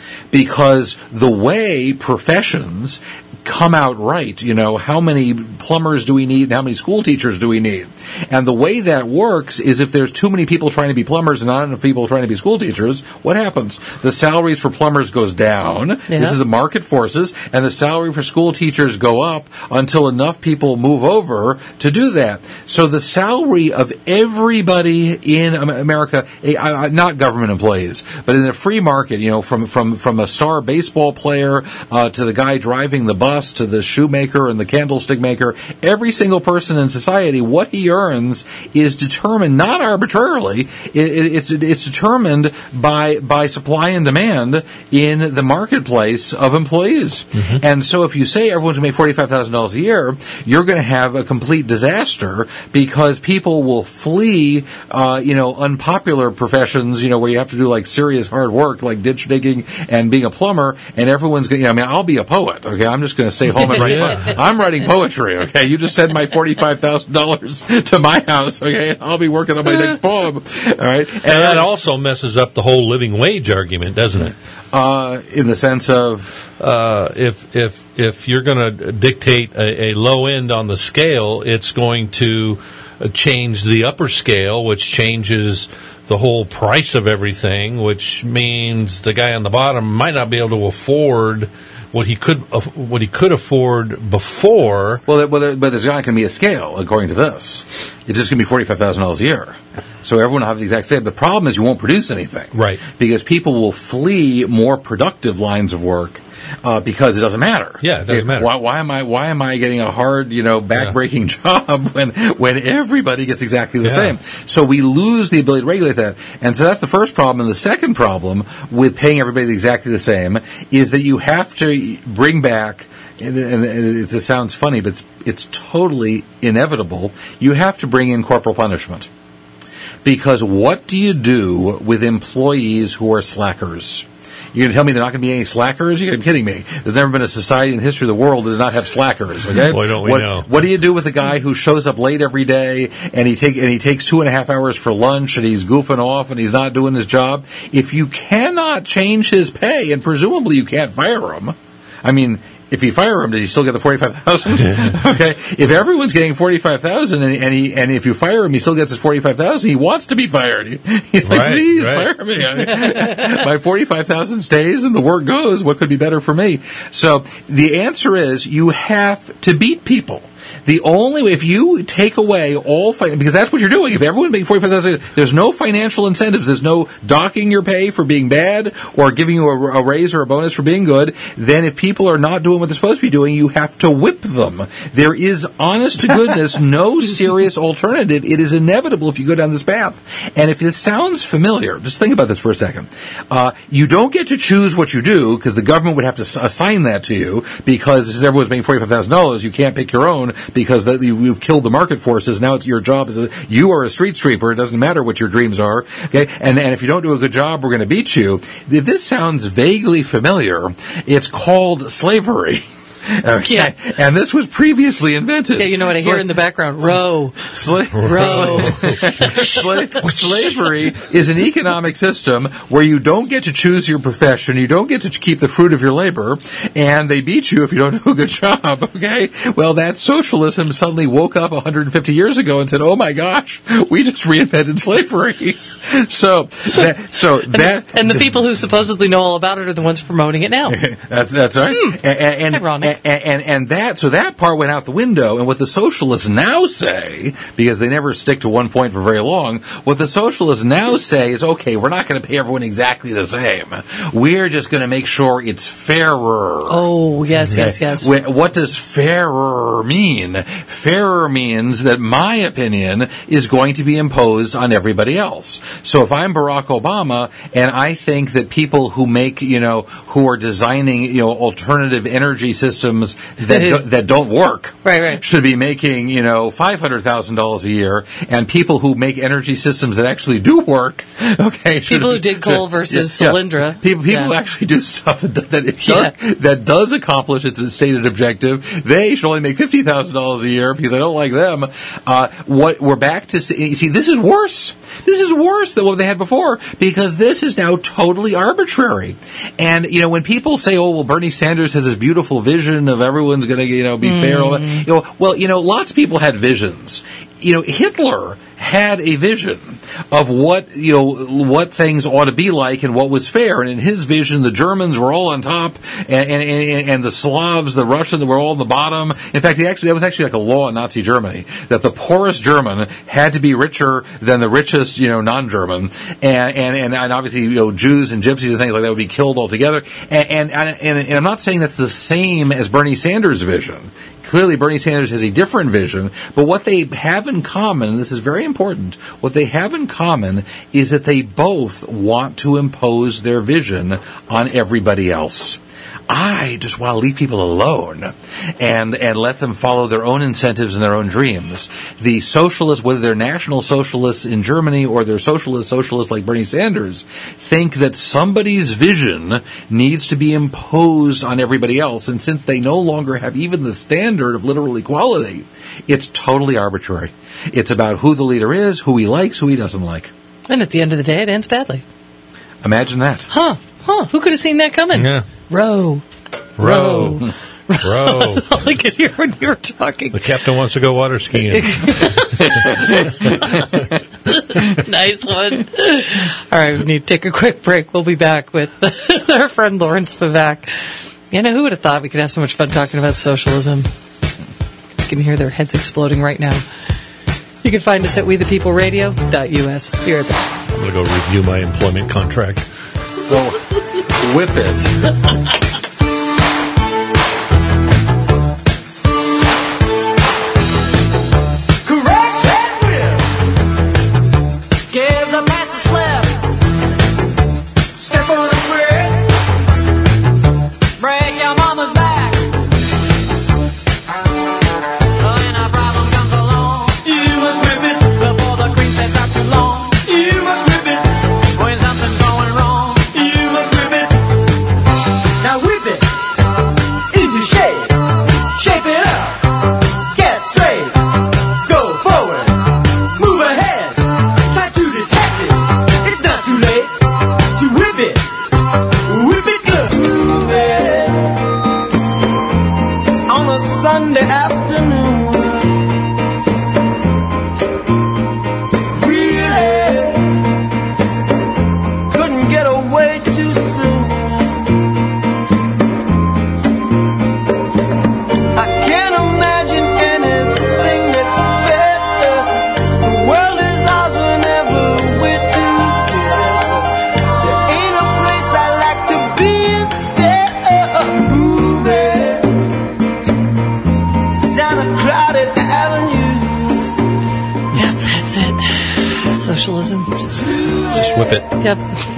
because the way professions come out right, how many plumbers do we need and how many school teachers do we need? And the way that works is if there's too many people trying to be plumbers and not enough people trying to be school teachers, what happens? The salaries for plumbers goes down. Yeah. This is the market forces, and the salary for school teachers go up until enough people move over to do that. So the salary of everybody in America, not government employees, but in the free market, from a star baseball player to the guy driving the bus to the shoemaker and the candlestick maker, every single person in society, what he earns is determined not arbitrarily. It's determined by supply and demand in the marketplace of employees. Mm-hmm. And so if you say everyone's going to make $45,000 a year, you're going to have a complete disaster because people will flee, unpopular professions, where you have to do like serious hard work, like ditch digging and being a plumber, and everyone's going to, I'll be a poet, okay? I'm just going to stay home and write. I'm writing poetry, okay? You just send my $45,000 to my house, okay? I'll be working on my next poem, all right? And that also messes up the whole living wage argument, doesn't it? In the sense of if you're going to dictate a low end on the scale, it's going to change the upper scale, which changes the whole price of everything, which means the guy on the bottom might not be able to afford what he could afford before. But there's not going to be a scale according to this. It's just going to be $45,000 a year. So everyone will have the exact same. The problem is you won't produce anything, right? Because people will flee more productive lines of work. Because it doesn't matter. Yeah, it doesn't matter. Why am I getting a hard, back-breaking job when everybody gets exactly the same? So we lose the ability to regulate that. And so that's the first problem. And the second problem with paying everybody exactly the same is that you have to bring back, and it sounds funny, but it's totally inevitable, you have to bring in corporal punishment. Because what do you do with employees who are slackers? You're going to tell me they're not going to be any slackers? You're kidding me. There's never been a society in the history of the world that does not have slackers, okay? Boy, don't we know. What do you do with the guy who shows up late every day and he takes 2.5 hours for lunch and he's goofing off and he's not doing his job? If you cannot change his pay, and presumably you can't fire him, if you fire him, does he still get the $45,000? Okay. If everyone's getting $45,000 and if you fire him, he still gets his $45,000. He wants to be fired. He's like, please fire me. My $45,000 stays and the work goes. What could be better for me? So the answer is you have to beat people. The only way, if you take away all, because that's what you're doing. If everyone makes $45,000, there's no financial incentives. There's no docking your pay for being bad or giving you a raise or a bonus for being good. Then if people are not doing what they're supposed to be doing, you have to whip them. There is, honest to goodness, no serious alternative. It is inevitable if you go down this path. And if it sounds familiar, just think about this for a second. You don't get to choose what you do because the government would have to assign that to you because since everyone's making $45,000, you can't pick your own because you've killed the market forces. Now it's your job you are a street sweeper. It doesn't matter what your dreams are. Okay, and if you don't do a good job, we're going to beat you. If this sounds vaguely familiar, it's called slavery. Okay? Yeah. And this was previously invented. Yeah, you know what I hear in the background? Row. Row. Slavery is an economic system where you don't get to choose your profession, you don't get to keep the fruit of your labor, and they beat you if you don't do a good job, okay? Well, that socialism suddenly woke up 150 years ago and said, oh my gosh, we just reinvented slavery. And the people who supposedly know all about it are the ones promoting it now. That's right. Ironic. And that part went out the window. And what the socialists now say, because they never stick to one point for very long, what the socialists now say is, okay, we're not going to pay everyone exactly the same. We're just going to make sure it's fairer. Oh, yes. What does fairer mean? Fairer means that my opinion is going to be imposed on everybody else. So if I'm Barack Obama and I think that people who make, who are designing, alternative energy systems that don't work, right, should be making, $500,000 a year, and people who make energy systems that actually do work, okay, people who dig coal versus Solyndra, people who actually do stuff that does accomplish its stated objective, they should only make $50,000 a year because I don't like them. We're back to see, this is worse. This is worse than what they had before because this is now totally arbitrary. And when people say, "Oh, well, Bernie Sanders has this beautiful vision of everyone's going to, be fair," lots of people had visions. Hitler had a vision of what things ought to be like and what was fair. And in his vision, the Germans were all on top, and the Slavs, the Russians, were all on the bottom. In fact, that was actually like a law in Nazi Germany that the poorest German had to be richer than the richest, non-German, and obviously, Jews and gypsies and things like that would be killed altogether. And I'm not saying that's the same as Bernie Sanders' vision. Clearly, Bernie Sanders has a different vision, but what they have in common, and this is very important, what they have in common is that they both want to impose their vision on everybody else. I just want to leave people alone and let them follow their own incentives and their own dreams. The socialists, whether they're national socialists in Germany or they're socialists like Bernie Sanders, think that somebody's vision needs to be imposed on everybody else. And since they no longer have even the standard of literal equality, it's totally arbitrary. It's about who the leader is, who he likes, who he doesn't like. And at the end of the day, it ends badly. Imagine that. Huh. Who could have seen that coming? Yeah. Row. Row. That's all I could hear when you were talking. The captain wants to go water skiing. Nice one. All right, we need to take a quick break. We'll be back with our friend Lawrence Spivak. Who would have thought we could have so much fun talking about socialism? You can hear their heads exploding right now. You can find us at wethepeopleradio.us. Be right back. I'm going to go review my employment contract. Go whip it. Socialism. Just whip it. Yep.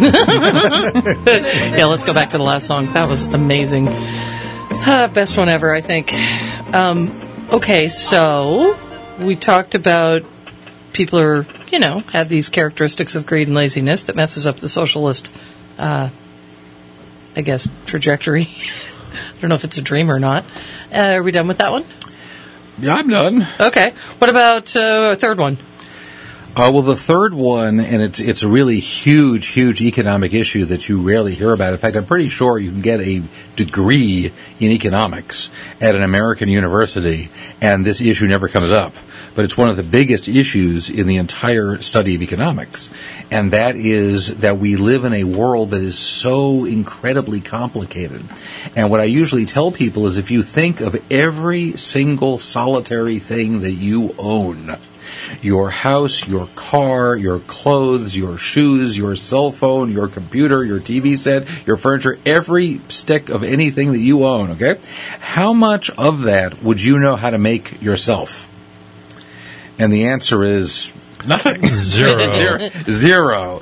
Yeah, let's go back to the last song. That was amazing. Best one ever, I think. Okay, so we talked about people are, have these characteristics of greed and laziness that messes up the socialist, trajectory. I don't know if it's a dream or not. Are we done with that one? Yeah, I'm done. Okay. What about a third one? Well, the third one, and it's a really huge economic issue that you rarely hear about. In fact, I'm pretty sure you can get a degree in economics at an American university, and this issue never comes up. But it's one of the biggest issues in the entire study of economics, and that is that we live in a world that is so incredibly complicated. And what I usually tell people is if you think of every single solitary thing that you own, your house, your car, your clothes, your shoes, your cell phone, your computer, your TV set, your furniture, every stick of anything that you own, okay? How much of that would you know how to make yourself? And the answer is nothing. Zero.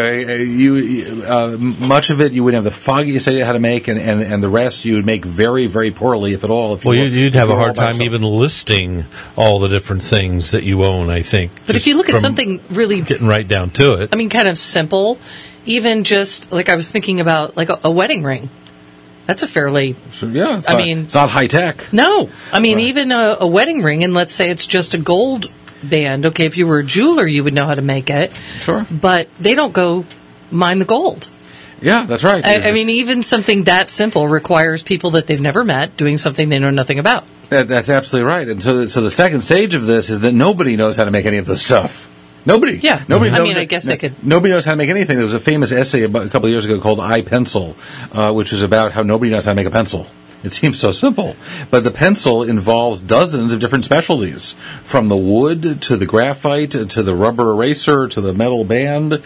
Much of it you wouldn't have the foggiest idea how to make, and the rest you would make very, very poorly, if at all. You'd have a hard time even listing all the different things that you own, I think. But if you look at something really... Getting right down to it. I mean, kind of simple, even just, like I was thinking about, like a wedding ring. That's a fairly... it's not high tech. No. I mean, even a wedding ring, and let's say it's just a gold band. Okay, if you were a jeweler, you would know how to make it. Sure. But they don't go mine the gold. Yeah, that's right. I mean, even something that simple requires people that they've never met doing something they know nothing about. That's absolutely right. And so the second stage of this is that nobody knows how to make any of this stuff. Nobody. Yeah. Nobody. I mean, I guess they could. Nobody knows how to make anything. There was a famous essay a couple of years ago called iPencil, which was about how nobody knows how to make a pencil. It seems so simple, but the pencil involves dozens of different specialties, from the wood to the graphite to the rubber eraser to the metal band.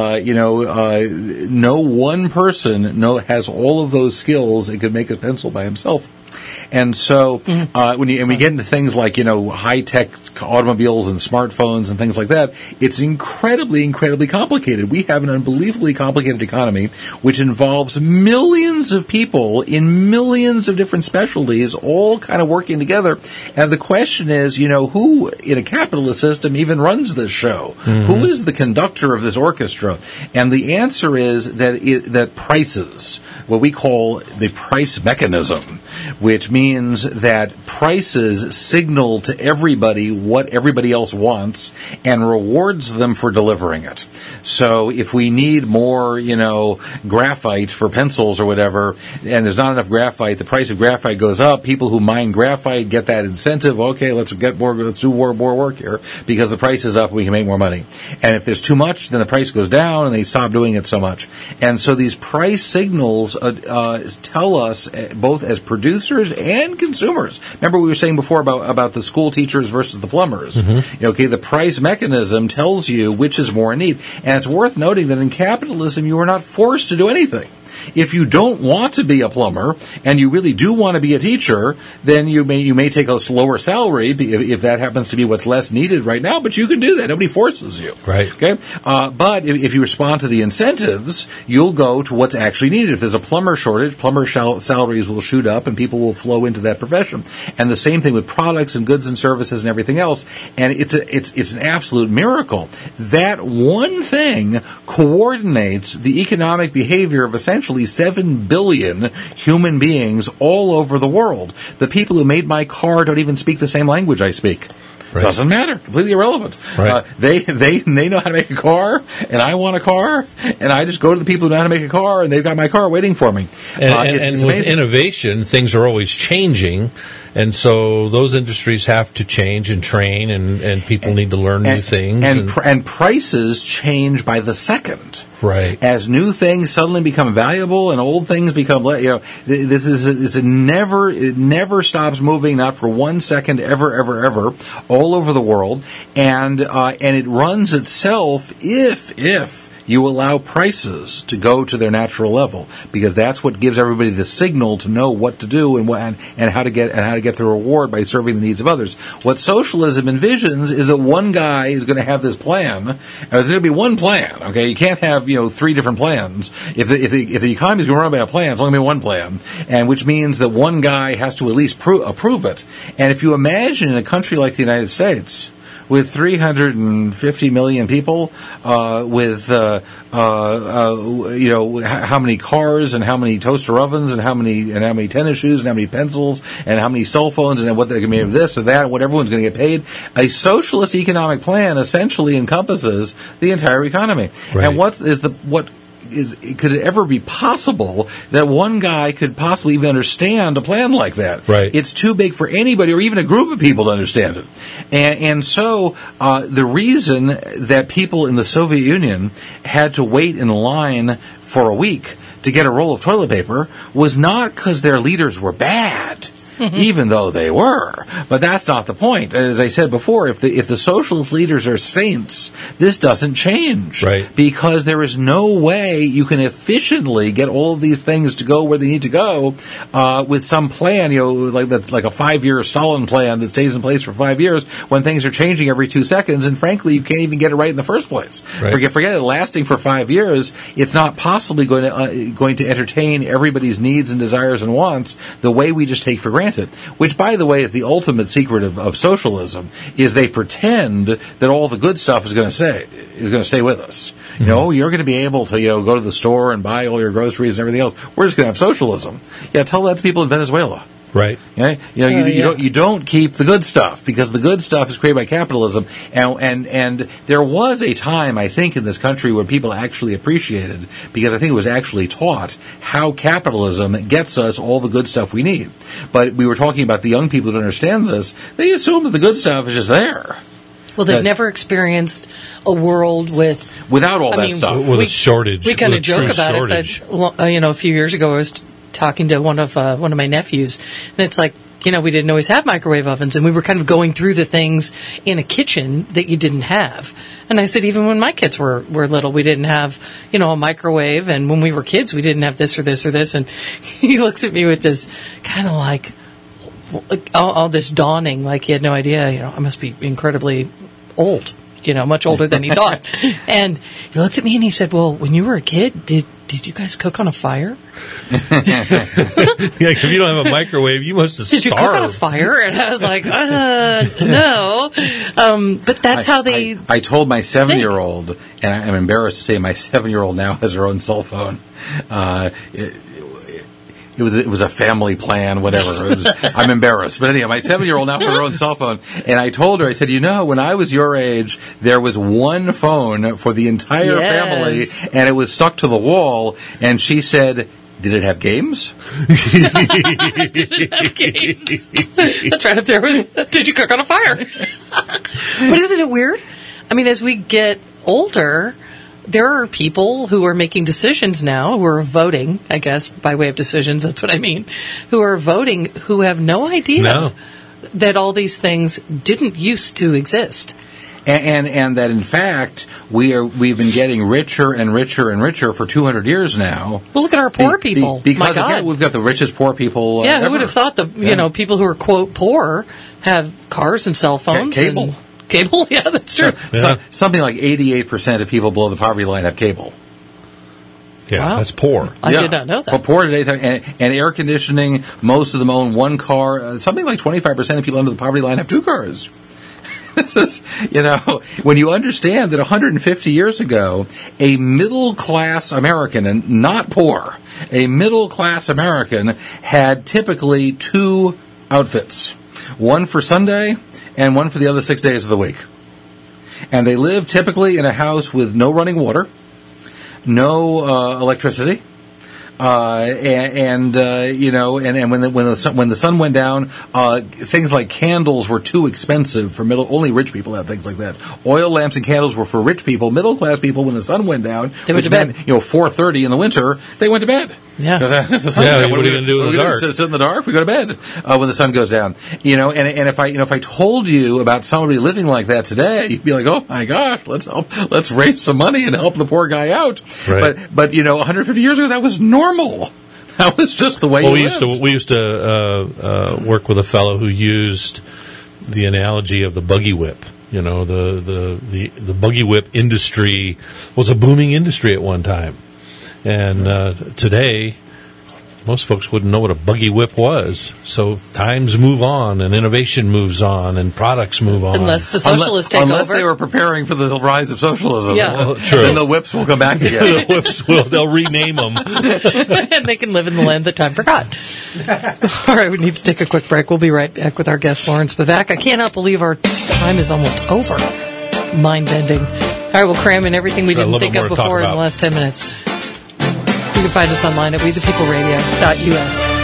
No one person has all of those skills and could make a pencil by himself. And so when we get into things like, high-tech automobiles and smartphones and things like that, it's incredibly complicated. We have an unbelievably complicated economy which involves millions of people in millions of different specialties all kind of working together. And the question is, who in a capitalist system even runs this show? Mm-hmm. Who is the conductor of this orchestra? And the answer is that prices, what we call the price mechanism, which means that prices signal to everybody what everybody else wants and rewards them for delivering it. So if we need more, graphite for pencils or whatever, and there's not enough graphite, the price of graphite goes up. People who mine graphite get that incentive. Okay, let's do more work here because the price is up. We can make more money. And if there's too much, then the price goes down and they stop doing it so much. And so these price signals tell us, both as producers and consumers. Remember we were saying before about the school teachers versus the plumbers. Mm-hmm. Okay, the price mechanism tells you which is more in need. And it's worth noting that in capitalism, you are not forced to do anything. If you don't want to be a plumber and you really do want to be a teacher, then you may take a lower salary if that happens to be what's less needed right now, but you can do that. Nobody forces you. Right. Okay? But if you respond to the incentives, you'll go to what's actually needed. If there's a plumber shortage, plumber salaries will shoot up and people will flow into that profession. And the same thing with products and goods and services and everything else. And it's an absolute miracle. That one thing coordinates the economic behavior of essentially 7 billion human beings all over the world. The people who made my car don't even speak the same language I speak. Right. Doesn't matter. Completely irrelevant. Right. They know how to make a car, and I want a car, and I just go to the people who know how to make a car, and they've got my car waiting for me. And with innovation, things are always changing, and so those industries have to change and train, and people need to learn new things. And prices change by the second. Right. As new things suddenly become valuable and old things become, it never stops moving, not for 1 second, ever, all over the world, and it runs itself if you allow prices to go to their natural level, because that's what gives everybody the signal to know what to do and how to get the reward by serving the needs of others. What socialism envisions is that one guy is going to have this plan. There's going to be one plan. Okay, you can't have 3 different plans. If the economy is going to run by a plan, it's only going to be one plan, and which means that one guy has to at least approve it. And if you imagine in a country like the United States, with 350 million people, with how many cars and how many toaster ovens and how many tennis shoes and how many pencils and how many cell phones and what they can be of this or that and what everyone's going to get paid. A socialist economic plan essentially encompasses the entire economy. Right. And could it ever be possible that one guy could possibly even understand a plan like that? Right. It's too big for anybody or even a group of people to understand it. And so the reason that people in the Soviet Union had to wait in line for a week to get a roll of toilet paper was not because their leaders were bad. Even though they were. But that's not the point. As I said before, if the socialist leaders are saints, this doesn't change. Right. Because there is no way you can efficiently get all of these things to go where they need to go with some plan, like a 5-year Stalin plan that stays in place for 5 years when things are changing every 2 seconds, and frankly, you can't even get it right in the first place. Right. Forget it. Lasting for 5 years, it's not possibly going to entertain everybody's needs and desires and wants the way we just take for granted. Which, by the way, is the ultimate secret of socialism, is they pretend that all the good stuff is going to stay with us. Mm-hmm. You're going to be able to, go to the store and buy all your groceries and everything else. We're just going to have socialism. Yeah, tell that to people in Venezuela. Right. Okay? You don't keep the good stuff because the good stuff is created by capitalism. And there was a time, I think, in this country when people actually appreciated, because I think it was actually taught, how capitalism gets us all the good stuff we need. But we were talking about the young people who don't understand this. They assume that the good stuff is just there. Well, they've never experienced a world without all that stuff. With a shortage. We kind of joke about shortage. it, but a few years ago I was talking to one of my nephews, and it's like, we didn't always have microwave ovens, and we were kind of going through the things in a kitchen that you didn't have. And I said, even when my kids were little, we didn't have, a microwave, and when we were kids, we didn't have this or this or this. And he looks at me with this kind of like all this dawning, like he had no idea, I must be incredibly old, much older than he thought. And he looked at me and he said, well, when you were a kid, did you guys cook on a fire? If you don't have a microwave, you must have starved. Did you cook on a fire? And I was like, no. But that's how they... I told my 7-year-old, and I'm embarrassed to say my 7-year-old now has her own cell phone. It was a family plan, whatever. I'm embarrassed. But anyhow, my 7-year-old now has her own cell phone. And I told her, I said, when I was your age, there was one phone for the entire family, and it was stuck to the wall. And she said, did it have games? Did it have games? That's right up there with, did you cook on a fire? But isn't it weird? I mean, as we get older, there are people who are making decisions now, who are voting, I guess, by way of decisions, that's what I mean, who are voting, who have no idea that all these things didn't used to exist. And that, in fact, we've been getting richer and richer and richer for 200 years now. Well, look at our poor people. Because, my God. Again, we've got the richest poor people Yeah, ever. who would have thought people who are, quote, poor have cars and cell phones? Cable. Cable? Yeah, that's true. Yeah. So, something like 88% of people below the poverty line have cable. Yeah, wow. That's poor. I did not know that. But poor today, and air conditioning, most of them own one car. Something like 25% of people under the poverty line have 2 cars. This is, when you understand that 150 years ago, a middle-class American, and not poor, a middle-class American had typically 2 outfits. One for Sunday and one for the other 6 days of the week. And they lived typically in a house with no running water, no electricity, and when the sun went down, things like candles were too expensive for only rich people had things like that. Oil lamps and candles were for rich people. Middle class people, when the sun went down, they went to bed. 4:30 in the winter, they went to bed. Yeah. What are you going to do in the dark? Sit in the dark. We go to bed when the sun goes down. And if I told you about somebody living like that today, you'd be like, oh my gosh, let's raise some money and help the poor guy out. Right. But 150 years ago, that was normal. That was just the way. Well, lived. we used to work with a fellow who used the analogy of the buggy whip. The buggy whip industry was a booming industry at one time. And today, most folks wouldn't know what a buggy whip was. So times move on, and innovation moves on, and products move on. Unless the socialists take unless over. they were preparing for the rise of socialism. Yeah. Well, true. Then the whips will come back again. The whips they'll rename them. And they can live in the land that time forgot. All right, we need to take a quick break. We'll be right back with our guest, Lawrence Bivak. I cannot believe our time is almost over. Mind-bending. All right, we'll cram in everything we So a didn't little think bit of more to talk before in the about. last 10 minutes. You can find us online at wethepeopleradio.us.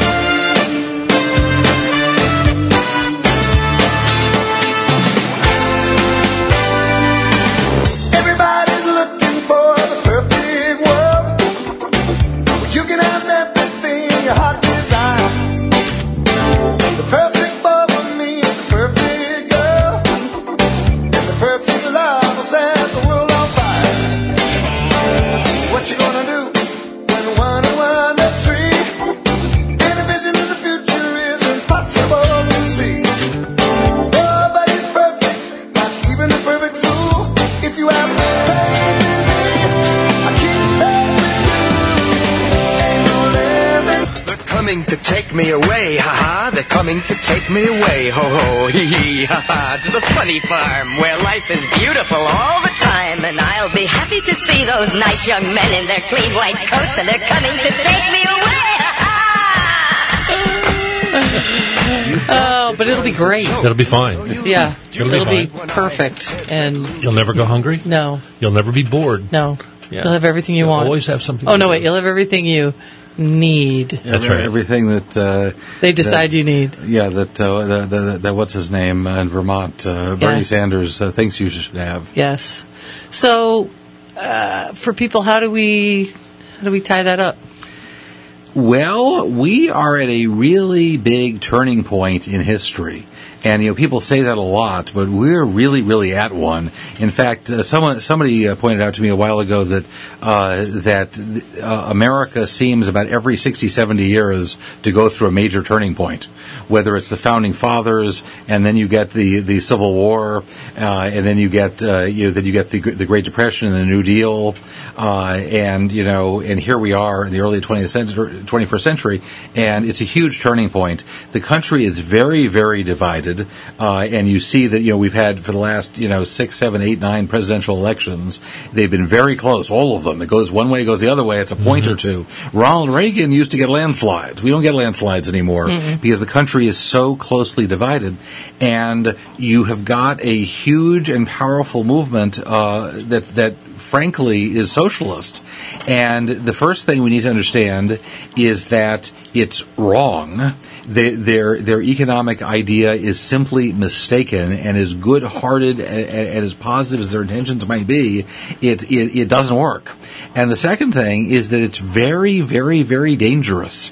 Everybody's looking for the perfect world. Well, you can have everything your heart desires. The perfect boy will meet the perfect girl, and the perfect love will set the world on fire. What you gonna do when 1 and 1 are 3? And a vision of the future is impossible to see. Nobody's perfect, not even a perfect fool. If you have faith in me, I keep faith in you. Ain't no limit. They're coming to take me away, ha-ha. They're coming to take me away, ho-ho, hee-hee, ha-ha. To the funny farm where life is beautiful all the time. And I'll be happy to see those nice young men in their clean white coats, and they're coming to take me away. Oh, but it'll be great. It'll be fine. Yeah, it'll be fine. perfect. And You'll never go hungry. no, You'll never be bored. no. Yeah. You'll have everything you You'll want. always have something. Oh, to no, do. wait. You'll have everything you need. That's right. Everything that They decide that- you need. Yeah, that what's his name in Vermont, Bernie Sanders thinks you should have. Yes. So, for people, how do we tie that up? Well, we are at a really big turning point in history. And, people say that a lot, but we're really, really at one. In fact, somebody pointed out to me a while ago that America seems about every 60, 70 years to go through a major turning point. Whether it's the Founding Fathers, and then you get the Civil War, and then you get the Great Depression and the New Deal, and here we are in the early 21st century, and it's a huge turning point. The country is very, very divided. And you see that, we've had for the last, 6, 7, 8, 9 presidential elections. They've been very close, all of them. It goes one way, it goes the other way. It's a point or two. Ronald Reagan used to get landslides. We don't get landslides anymore because the country is so closely divided. And you have got a huge and powerful movement that frankly is socialist. And the first thing we need to understand is that it's wrong. Their economic idea is simply mistaken, and as good-hearted and as positive as their intentions might be, it doesn't work. And the second thing is that it's very, very, very dangerous.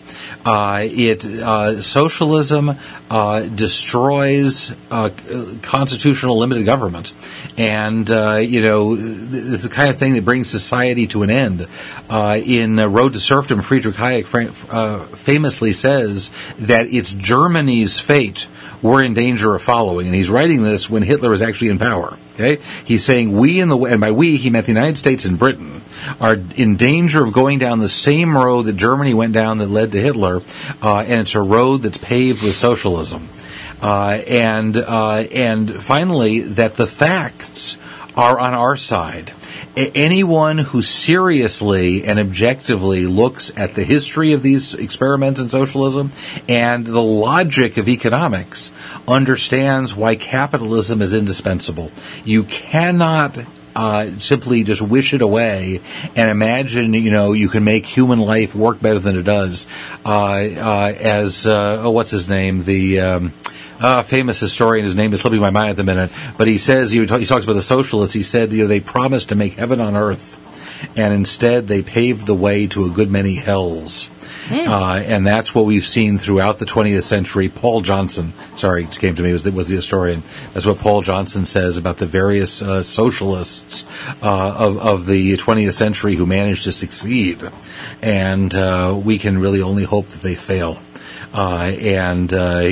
Socialism destroys constitutional limited government, and it's the kind of thing that brings society to an end. In Road to Serfdom, Friedrich Hayek famously says that it's Germany's fate we're in danger of following, and he's writing this when Hitler was actually in power. Okay, he's saying and by we he meant the United States and Britain, are in danger of going down the same road that Germany went down that led to Hitler, and it's a road that's paved with socialism. And finally, that the facts are on our side. Anyone who seriously and objectively looks at the history of these experiments in socialism and the logic of economics understands why capitalism is indispensable. You cannot simply just wish it away and imagine, you can make human life work better than it does. What's his name? The famous historian, his name is slipping my mind at the minute, but he says, he talks about the socialists, he said, they promised to make heaven on earth, and instead they paved the way to a good many hells. And that's what we've seen throughout the 20th century. Paul Johnson, it came to me, was the historian. That's what Paul Johnson says about the various socialists of the 20th century who managed to succeed. And we can really only hope that they fail. And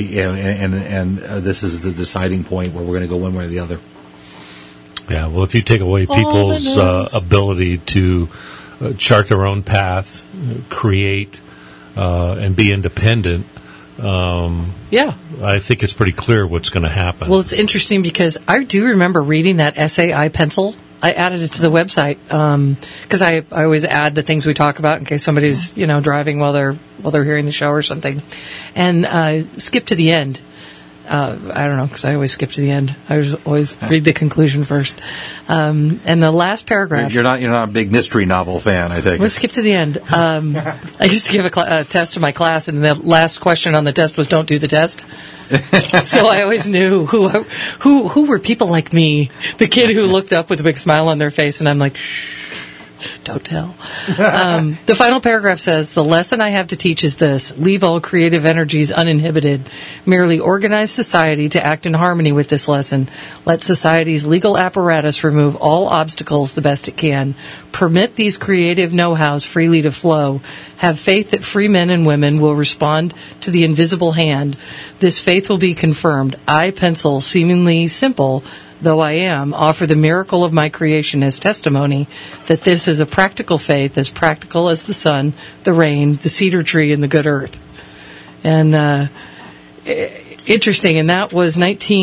this is the deciding point where we're going to go one way or the other. Yeah, well, if you take away people's ability to chart their own path, create and be independent, Yeah. I think it's pretty clear what's going to happen. Well, it's interesting because I do remember reading that essay, I Pencil. I added it to the website because I always add the things we talk about in case somebody's driving while they're hearing the show or something, and skip to the end. I don't know because I always skip to the end. I always read the conclusion first. And the last paragraph. You're not a big mystery novel fan, I think. We'll skip to the end. I used to give a test to my class, and the last question on the test was "Don't do the test." So I always knew who were people like me, the kid who looked up with a big smile on their face, and I'm like, shh. Don't tell. The final paragraph says, the lesson I have to teach is this. Leave all creative energies uninhibited. Merely organize society to act in harmony with this lesson. Let society's legal apparatus remove all obstacles the best it can. Permit these creative know-hows freely to flow. Have faith that free men and women will respond to the invisible hand. This faith will be confirmed. I, Pencil, seemingly simple, though I am, offer the miracle of my creation as testimony that this is a practical faith, as practical as the sun, the rain, the cedar tree, and the good earth. And interesting, and that was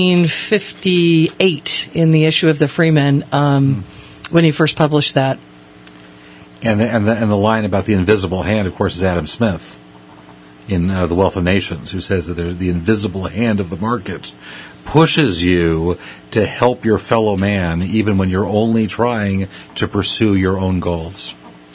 1958 in the issue of the Freeman when he first published that. And the line about the invisible hand, of course, is Adam Smith in The Wealth of Nations, who says that there's the invisible hand of the market pushes you to help your fellow man even when you're only trying to pursue your own goals.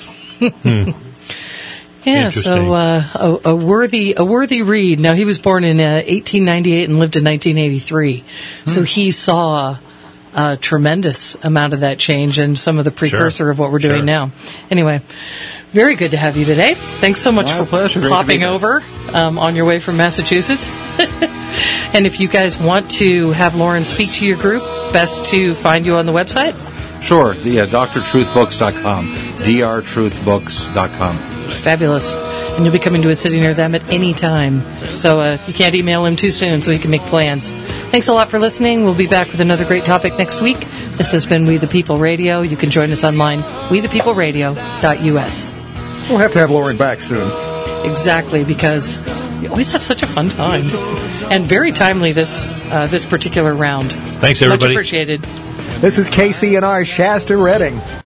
Yeah, so a worthy read. Now, he was born in 1898 and lived in 1983, so he saw a tremendous amount of that change and some of the precursor of what we're doing now. Anyway, very good to have you today. Thanks so much for popping over on your way from Massachusetts. And if you guys want to have Lauren speak to your group, best to find you on the website? Sure, drtruthbooks.com, drtruthbooks.com. Fabulous. And you'll be coming to a city near them at any time. So you can't email him too soon so he can make plans. Thanks a lot for listening. We'll be back with another great topic next week. This has been We the People Radio. You can join us online, wethepeopleradio.us. We'll have to have Lauren back soon. Exactly, because we always have such a fun time. And very timely this particular round. Thanks, everybody. Much appreciated. This is KC and I, Shasta Redding.